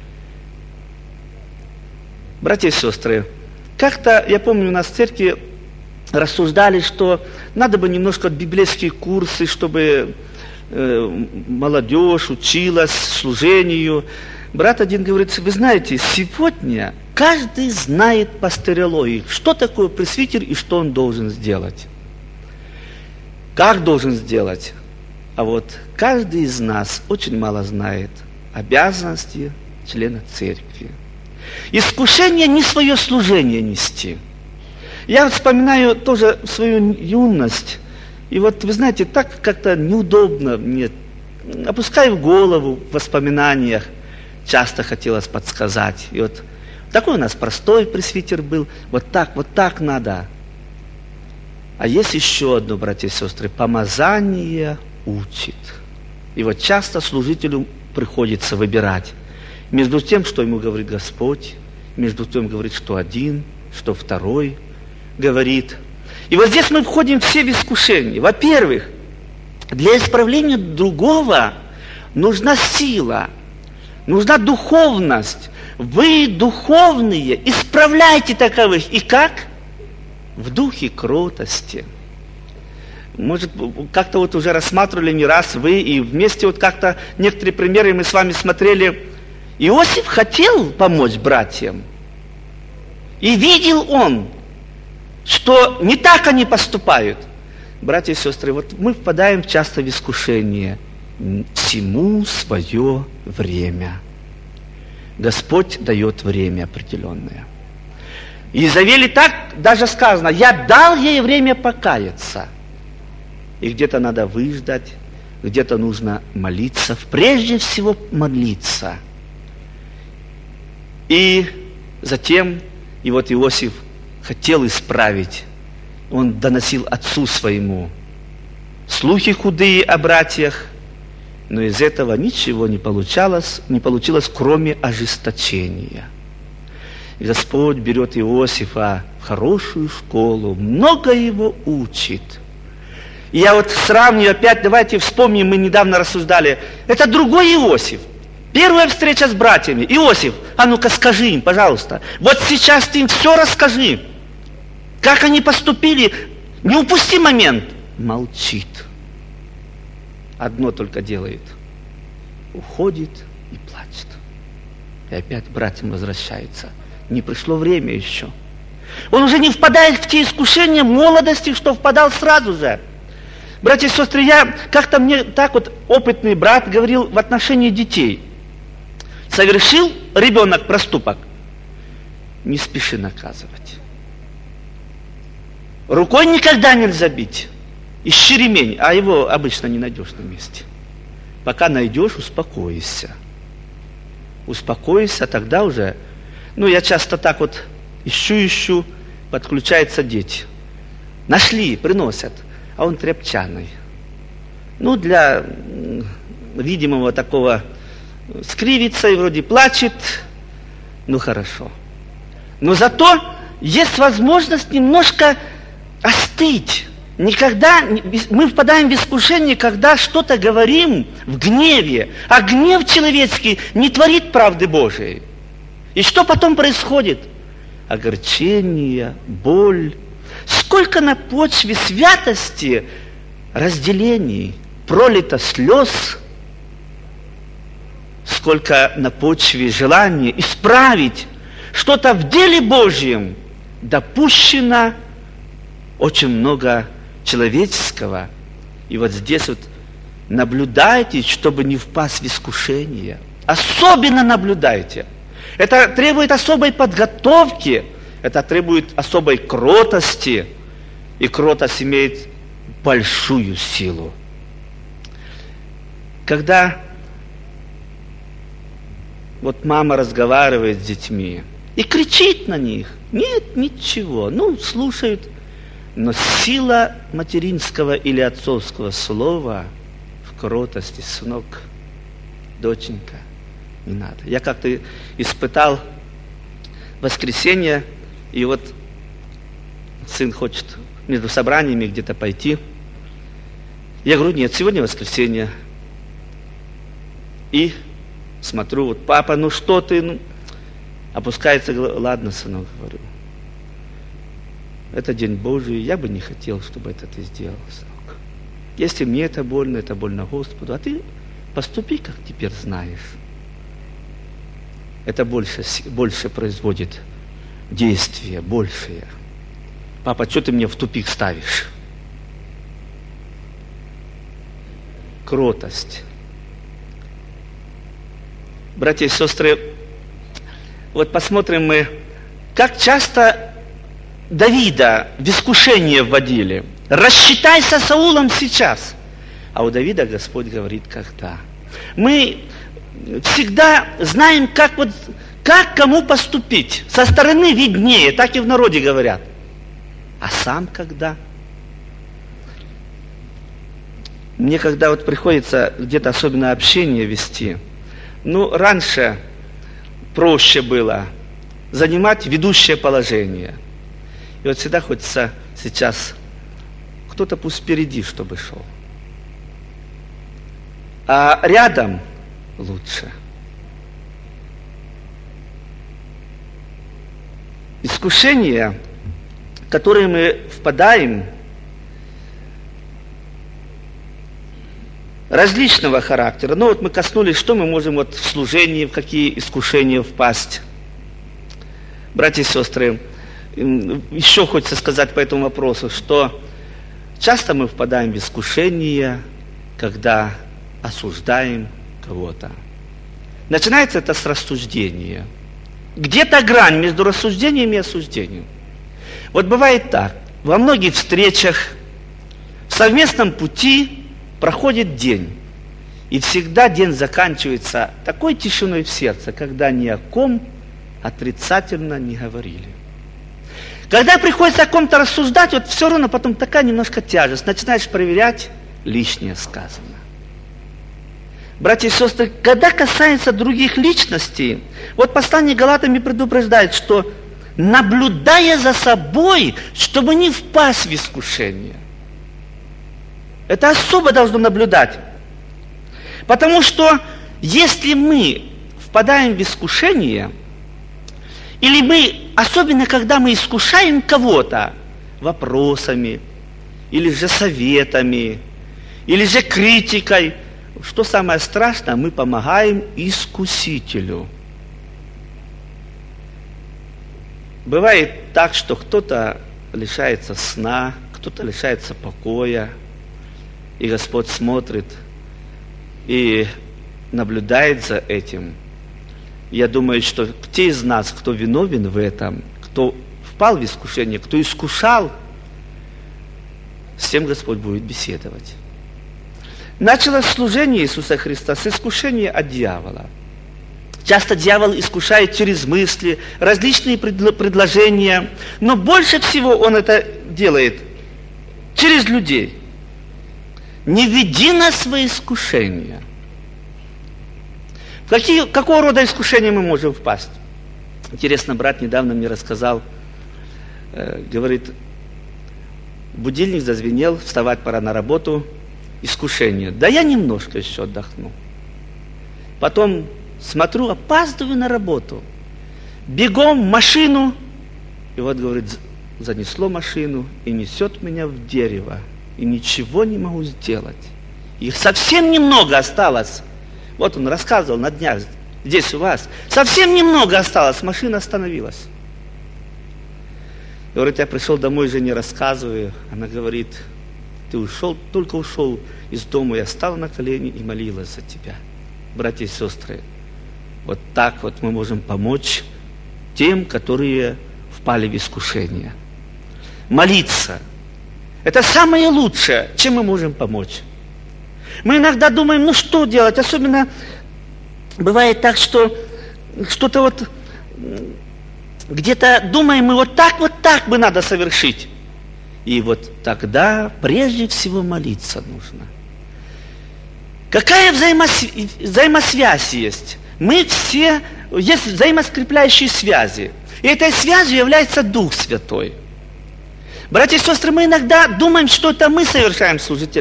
Братья и сестры, как-то, я помню, у нас в церкви рассуждали, что надо бы немножко библейские курсы, чтобы молодежь училась служению. Брат один говорит, вы знаете, сегодня каждый знает по стереологии, что такое пресвитер и что он должен сделать. Как должен сделать? А вот каждый из нас очень мало знает обязанности члена церкви. Искушение не свое служение нести. Я вспоминаю тоже свою юность. И вот, вы знаете, так как-то неудобно мне. Опускаю голову в воспоминаниях. Часто хотелось подсказать. И вот такой у нас простой пресвитер был. Вот так надо. А есть еще одно, братья и сестры. Помазание учит. И вот часто служителю приходится выбирать. Между тем, что ему говорит Господь. Между тем, говорит, что один, что второй говорит. И вот здесь мы входим все в искушение. Во-первых, для исправления другого нужна сила, нужна духовность. Вы духовные, исправляйте таковых. И как? В духе кротости. Может, как-то вот уже рассматривали не раз вы, и вместе вот как-то некоторые примеры мы с вами смотрели. Иосиф хотел помочь братьям. И видел он, что не так они поступают. Братья и сестры, вот мы впадаем часто в искушение. Всему свое время. Господь дает время определенное. Изавели так даже сказано, я дал ей время покаяться. И где-то надо выждать, где-то нужно молиться. Прежде всего молиться. И затем, и вот Иосиф хотел исправить. Он доносил отцу своему слухи худые о братьях, но из этого ничего не получилось, кроме ожесточения. И Господь берет Иосифа в хорошую школу, много его учит. И я вот сравниваю опять, давайте вспомним, мы недавно рассуждали, это другой Иосиф. Первая встреча с братьями. Иосиф, а ну-ка скажи им, пожалуйста. Вот сейчас ты им все расскажи. Как они поступили. Не упусти момент. Молчит. Одно только делает. Уходит и плачет. И опять к братьям возвращается. Не пришло время еще. Он уже не впадает в те искушения молодости, что впадал сразу же. Братья и сестры, как-то мне так вот опытный брат говорил в отношении детей. Совершил ребенок проступок, не спеши наказывать. Рукой никогда нельзя бить. Ищи ремень, а его обычно не найдешь на месте. Пока найдешь, успокойся. Успокойся, тогда уже... я часто так вот ищу, подключаются дети. Нашли, приносят, а он тряпчаный. Для видимого такого... скривится и вроде плачет, хорошо. Но зато есть возможность немножко остыть. Мы впадаем в искушение, когда что-то говорим в гневе, а гнев человеческий не творит правды Божией. И что потом происходит? Огорчение, боль. Сколько на почве святости разделений, пролито слез, сколько на почве желания исправить что-то в деле Божьем допущено очень много человеческого. И вот здесь вот наблюдайте, чтобы не впасть в искушение. Особенно наблюдайте. Это требует особой подготовки, это требует особой кротости. И кротость имеет большую силу. Когда вот мама разговаривает с детьми и кричит на них. Нет, ничего. Слушают. Но сила материнского или отцовского слова в кротости, сынок, доченька, не надо. Я как-то испытал воскресенье, и вот сын хочет между собраниями где-то пойти. Я говорю, нет, сегодня воскресенье. И смотрю, вот, папа, ну что ты? Ну, опускается, ладно, сынок, говорю. Это день Божий, я бы не хотел, чтобы это ты сделал, сынок. Если мне это больно Господу, а ты поступи, как теперь знаешь. Это больше производит действие, большее. Папа, что ты меня в тупик ставишь? Кротость. Братья и сестры, вот посмотрим мы, как часто Давида в искушение вводили. Рассчитайся с Саулом сейчас. А у Давида Господь говорит, когда. Мы всегда знаем, как кому поступить. Со стороны виднее, так и в народе говорят. А сам когда? Мне когда вот приходится где-то особенно общение вести, раньше проще было занимать ведущее положение. И вот всегда хочется сейчас, кто-то пусть впереди, чтобы шел. А рядом лучше. Искушения, в которые мы впадаем, различного характера. Но вот мы коснулись, что мы можем в служении, в какие искушения впасть. Братья и сестры, еще хочется сказать по этому вопросу, что часто мы впадаем в искушение, когда осуждаем кого-то. Начинается это с рассуждения. Где-то грань между рассуждением и осуждением. Вот бывает так. Во многих встречах, в совместном пути проходит день. И всегда день заканчивается такой тишиной в сердце, когда ни о ком отрицательно не говорили. Когда приходится о ком-то рассуждать, вот все равно потом такая немножко тяжесть. Начинаешь проверять, лишнее сказано. Братья и сестры, когда касается других личностей, вот послание Галатам предупреждает, что наблюдая за собой, чтобы не впасть в искушение. Это особо должно наблюдать. Потому что если мы впадаем в искушение, или мы, особенно когда мы искушаем кого-то вопросами, или же советами, или же критикой, что самое страшное, мы помогаем искусителю. Бывает так, что кто-то лишается сна, кто-то лишается покоя, и Господь смотрит и наблюдает за этим. Я думаю, что те из нас, кто виновен в этом, кто впал в искушение, кто искушал, с тем Господь будет беседовать. Началось служение Иисуса Христа с искушения от дьявола. Часто дьявол искушает через мысли, различные предложения, но больше всего он это делает через людей. Не веди нас во искушение. В какого рода искушения мы можем впасть? Интересно, брат недавно мне рассказал, говорит, будильник зазвенел, вставать пора на работу, искушение. Да я немножко еще отдохну. Потом смотрю, опаздываю на работу. Бегом в машину, и вот, говорит, занесло машину и несет меня в дерево. И ничего не могу сделать. Их совсем немного осталось. Вот он рассказывал на днях, здесь у вас. Совсем немного осталось, машина остановилась. И говорит, я пришел домой, жене рассказываю. Она говорит, ты ушел, только ушел из дома, я стала на колени и молилась за тебя. Братья и сестры, вот так вот мы можем помочь тем, которые впали в искушение. Молиться. Это самое лучшее, чем мы можем помочь. Мы иногда думаем, что делать? Особенно бывает так, что что-то вот где-то думаем, мы вот так бы надо совершить. И вот тогда прежде всего молиться нужно. Какая взаимосвязь есть? Есть взаимоскрепляющие связи. И этой связью является Дух Святой. Братья и сестры, мы иногда думаем, что это мы совершаем служителя.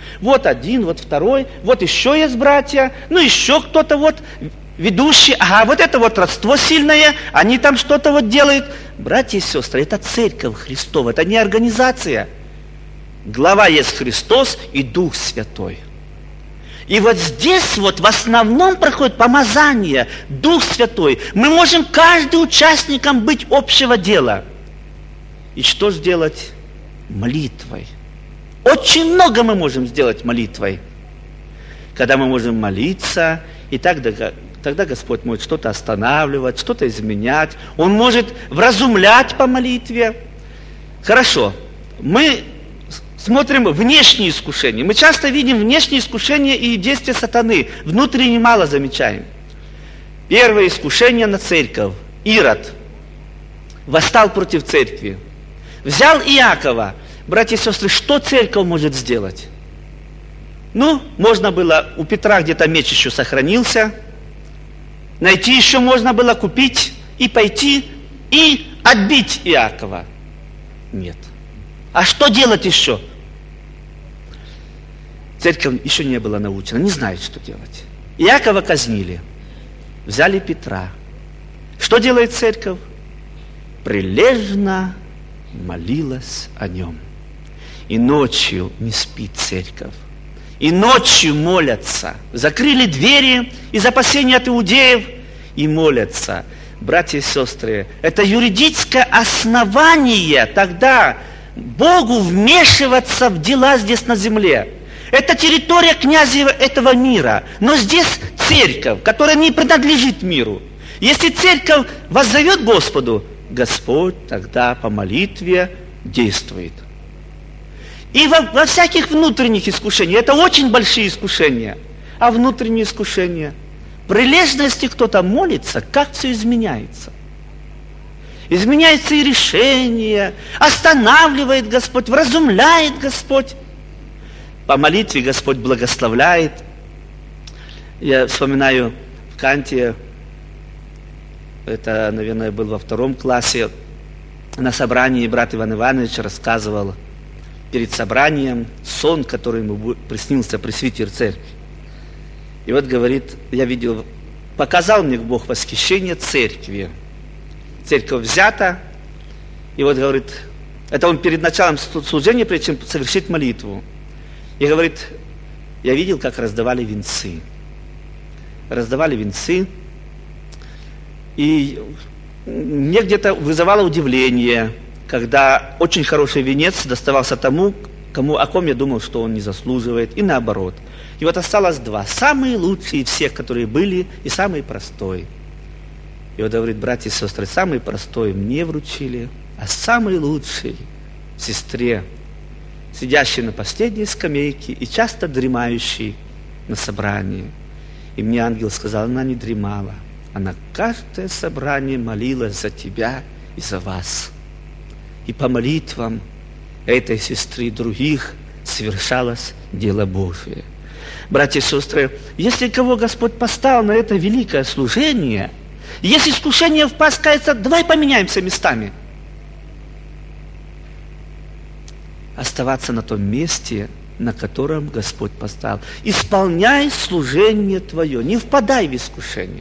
Вот один, вот второй, вот еще есть братья, ну еще кто-то вот ведущий, ага, вот это вот родство сильное, они там что-то вот делают. Братья и сестры, это церковь Христова, это не организация. Глава есть Христос и Дух Святой. И вот здесь вот в основном проходит помазание, Дух Святой. Мы можем каждый участником быть общего дела. И что сделать? Молитвой. Очень много мы можем сделать молитвой. Когда мы можем молиться, и тогда Господь может что-то останавливать, что-то изменять. Он может вразумлять по молитве. Хорошо. Мы смотрим внешние искушения. Мы часто видим внешние искушения и действия сатаны. Внутренне мало замечаем. Первое искушение на церковь. Ирод восстал против церкви. Взял Иакова. Братья и сестры, что церковь может сделать? Ну, можно было, у Петра где-то меч еще сохранился. Найти еще можно было, купить и пойти и отбить Иакова. Нет. А что делать еще? Церковь еще не была научена, не знает, что делать. Иакова казнили. Взяли Петра. Что делает церковь? Прилежно молилась о нем. И ночью не спит церковь. И ночью молятся. Закрыли двери из опасения от иудеев и молятся. Братья и сестры, это юридическое основание тогда Богу вмешиваться в дела здесь на земле. Это территория князя этого мира. Но здесь церковь, которая не принадлежит миру. Если церковь воззовет Господу, Господь тогда по молитве действует. И во всяких внутренних искушениях, это очень большие искушения, а внутренние искушения, прилежно, если кто-то молится, как все изменяется. Изменяется и решение, останавливает Господь, вразумляет Господь. По молитве Господь благословляет. Я вспоминаю в Канте, это, наверное, был во 2 классе, на собрании брат Иван Иванович рассказывал перед собранием сон, который ему приснился пресвитер церкви. И вот говорит, я видел, показал мне Бог восхищение церкви. Церковь взята, и вот говорит, это он перед началом служения, прежде чем совершить молитву. И говорит, я видел, как раздавали венцы. Раздавали венцы, и мне где-то вызывало удивление, когда очень хороший венец доставался тому, о ком я думал, что он не заслуживает, и наоборот. И вот осталось 2. Самые лучшие из всех, которые были, и самый простой. И вот говорит, братья и сестры, самый простой мне вручили, а самый лучший сестре, сидящей на последней скамейке и часто дремающей на собрании. И мне ангел сказал, она не дремала, она каждое собрание молилась за тебя и за вас. И по молитвам этой сестры и других совершалось дело Божие. Братья и сестры, если кого Господь поставил на это великое служение, если искушение впасть, кажется, давай поменяемся местами. Оставаться на том месте, на котором Господь поставил. Исполняй служение твое, не впадай в искушение.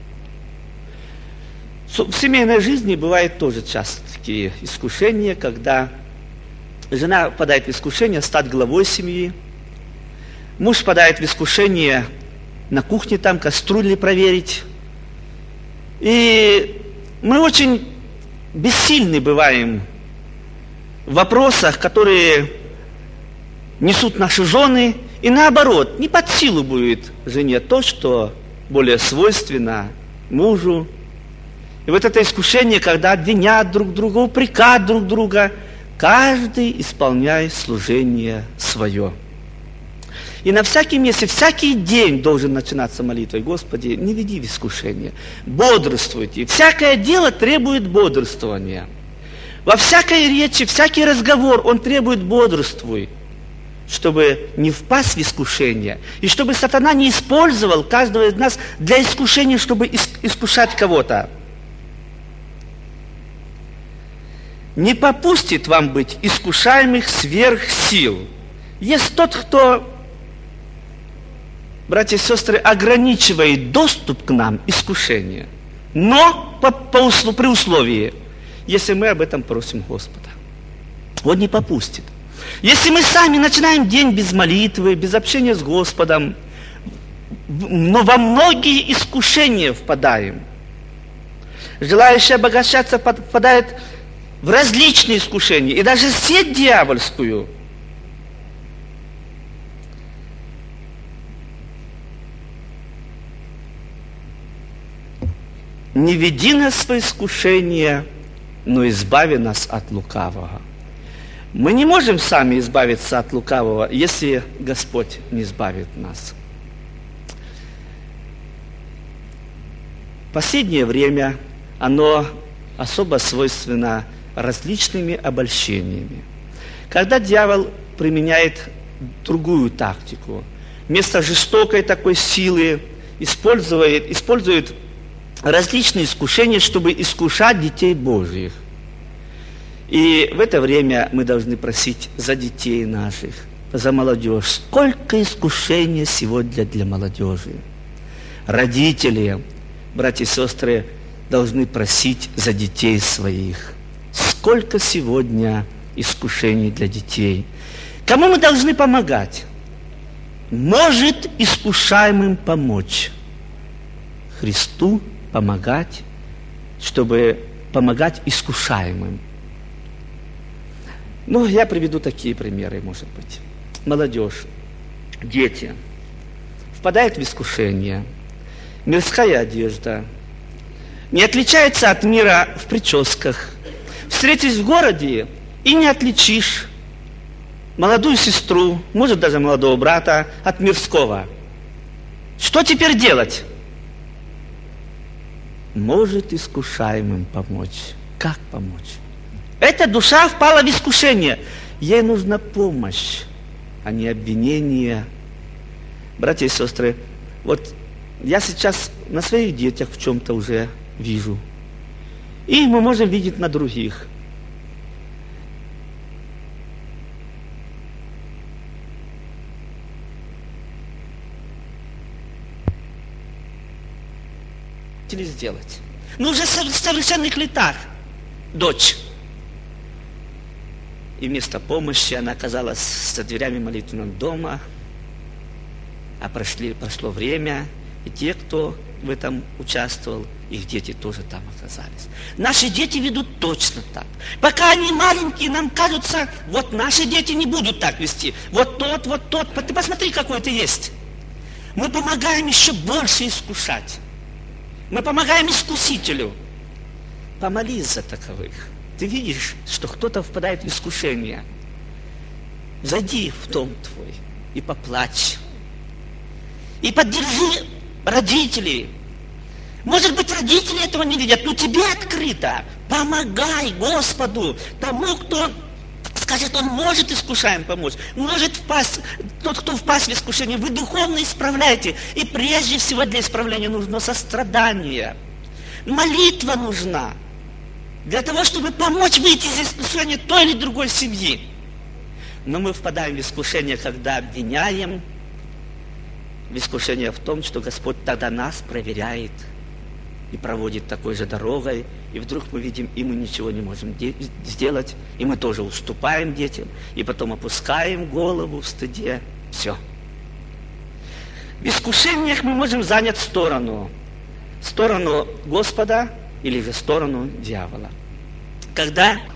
В семейной жизни бывает тоже часто такие искушения, когда жена впадает в искушение стать главой семьи, муж впадает в искушение на кухне там кастрюли проверить. И мы очень бессильны бываем в вопросах, которые несут наши жены, и наоборот, не под силу будет жене то, что более свойственно мужу. И вот это искушение, когда обвинят друг друга, упрекают друг друга, каждый исполняет служение свое. И на всяком месте, всякий день должен начинаться молитвой. Господи, не веди в искушение, бодрствуйте. Всякое дело требует бодрствования. Во всякой речи, всякий разговор, он требует бодрствуй, чтобы не впасть в искушение, и чтобы сатана не использовал каждого из нас для искушения, чтобы искушать кого-то. Не попустит вам быть искушаемых сверх сил. Есть тот, кто братья и сестры, ограничивает доступ к нам искушение. Но при условии, если мы об этом просим Господа. Он не попустит. Если мы сами начинаем день без молитвы, без общения с Господом, но во многие искушения впадаем. Желающий обогащаться впадает в различные искушения, и даже сеть дьявольскую. Не веди нас в искушение, но избави нас от лукавого. Мы не можем сами избавиться от лукавого, если Господь не избавит нас. Последнее время оно особо свойственно различными обольщениями. Когда дьявол применяет другую тактику, вместо жестокой такой силы использует различные искушения, чтобы искушать детей Божьих. И в это время мы должны просить за детей наших, за молодежь. Сколько искушений сегодня для молодежи. Родители, братья и сестры, должны просить за детей своих. Сколько сегодня искушений для детей. Кому мы должны помогать? Может искушаемым помочь. Христу помогать, чтобы помогать искушаемым. Ну, я приведу такие примеры, может быть. Молодежь, дети впадают в искушение, мирская одежда, не отличается от мира в прическах. Встретишь в городе и не отличишь молодую сестру, может даже молодого брата от мирского. Что теперь делать? Может искушаемым помочь. Как помочь? Эта душа впала в искушение. Ей нужна помощь, а не обвинение. Братья и сестры, вот я сейчас на своих детях в чем-то уже вижу. И мы можем видеть на других. Сделать. Ну, уже в совершенных летах дочь. И вместо помощи она оказалась за дверями молитвенного дома, а прошло время, и те, кто в этом участвовал, их дети тоже там оказались. Наши дети ведут точно так. Пока они маленькие, нам кажется, вот наши дети не будут так вести. Вот тот. Ты посмотри, какой ты есть. Мы помогаем еще больше искушать. Мы помогаем искусителю. Помолись за таковых. Ты видишь, что кто-то впадает в искушение. Зайди в дом твой и поплачь. И поддержи родителей. Может быть, родители этого не видят, но тебе открыто. Помогай Господу, тому, кто скажет, он может искушаем помочь, может впасть, тот, кто впасть в искушение, вы духовно исправляете. И прежде всего для исправления нужно сострадание. Молитва нужна. Для того, чтобы помочь выйти из искушения той или другой семьи. Но мы впадаем в искушение, когда обвиняем. В искушение в том, что Господь тогда нас проверяет и проводит такой же дорогой. И вдруг мы видим, и мы ничего не можем сделать. И мы тоже уступаем детям. И потом опускаем голову в стыде. Все. В искушениях мы можем занять сторону Господа или же сторону дьявола. Когда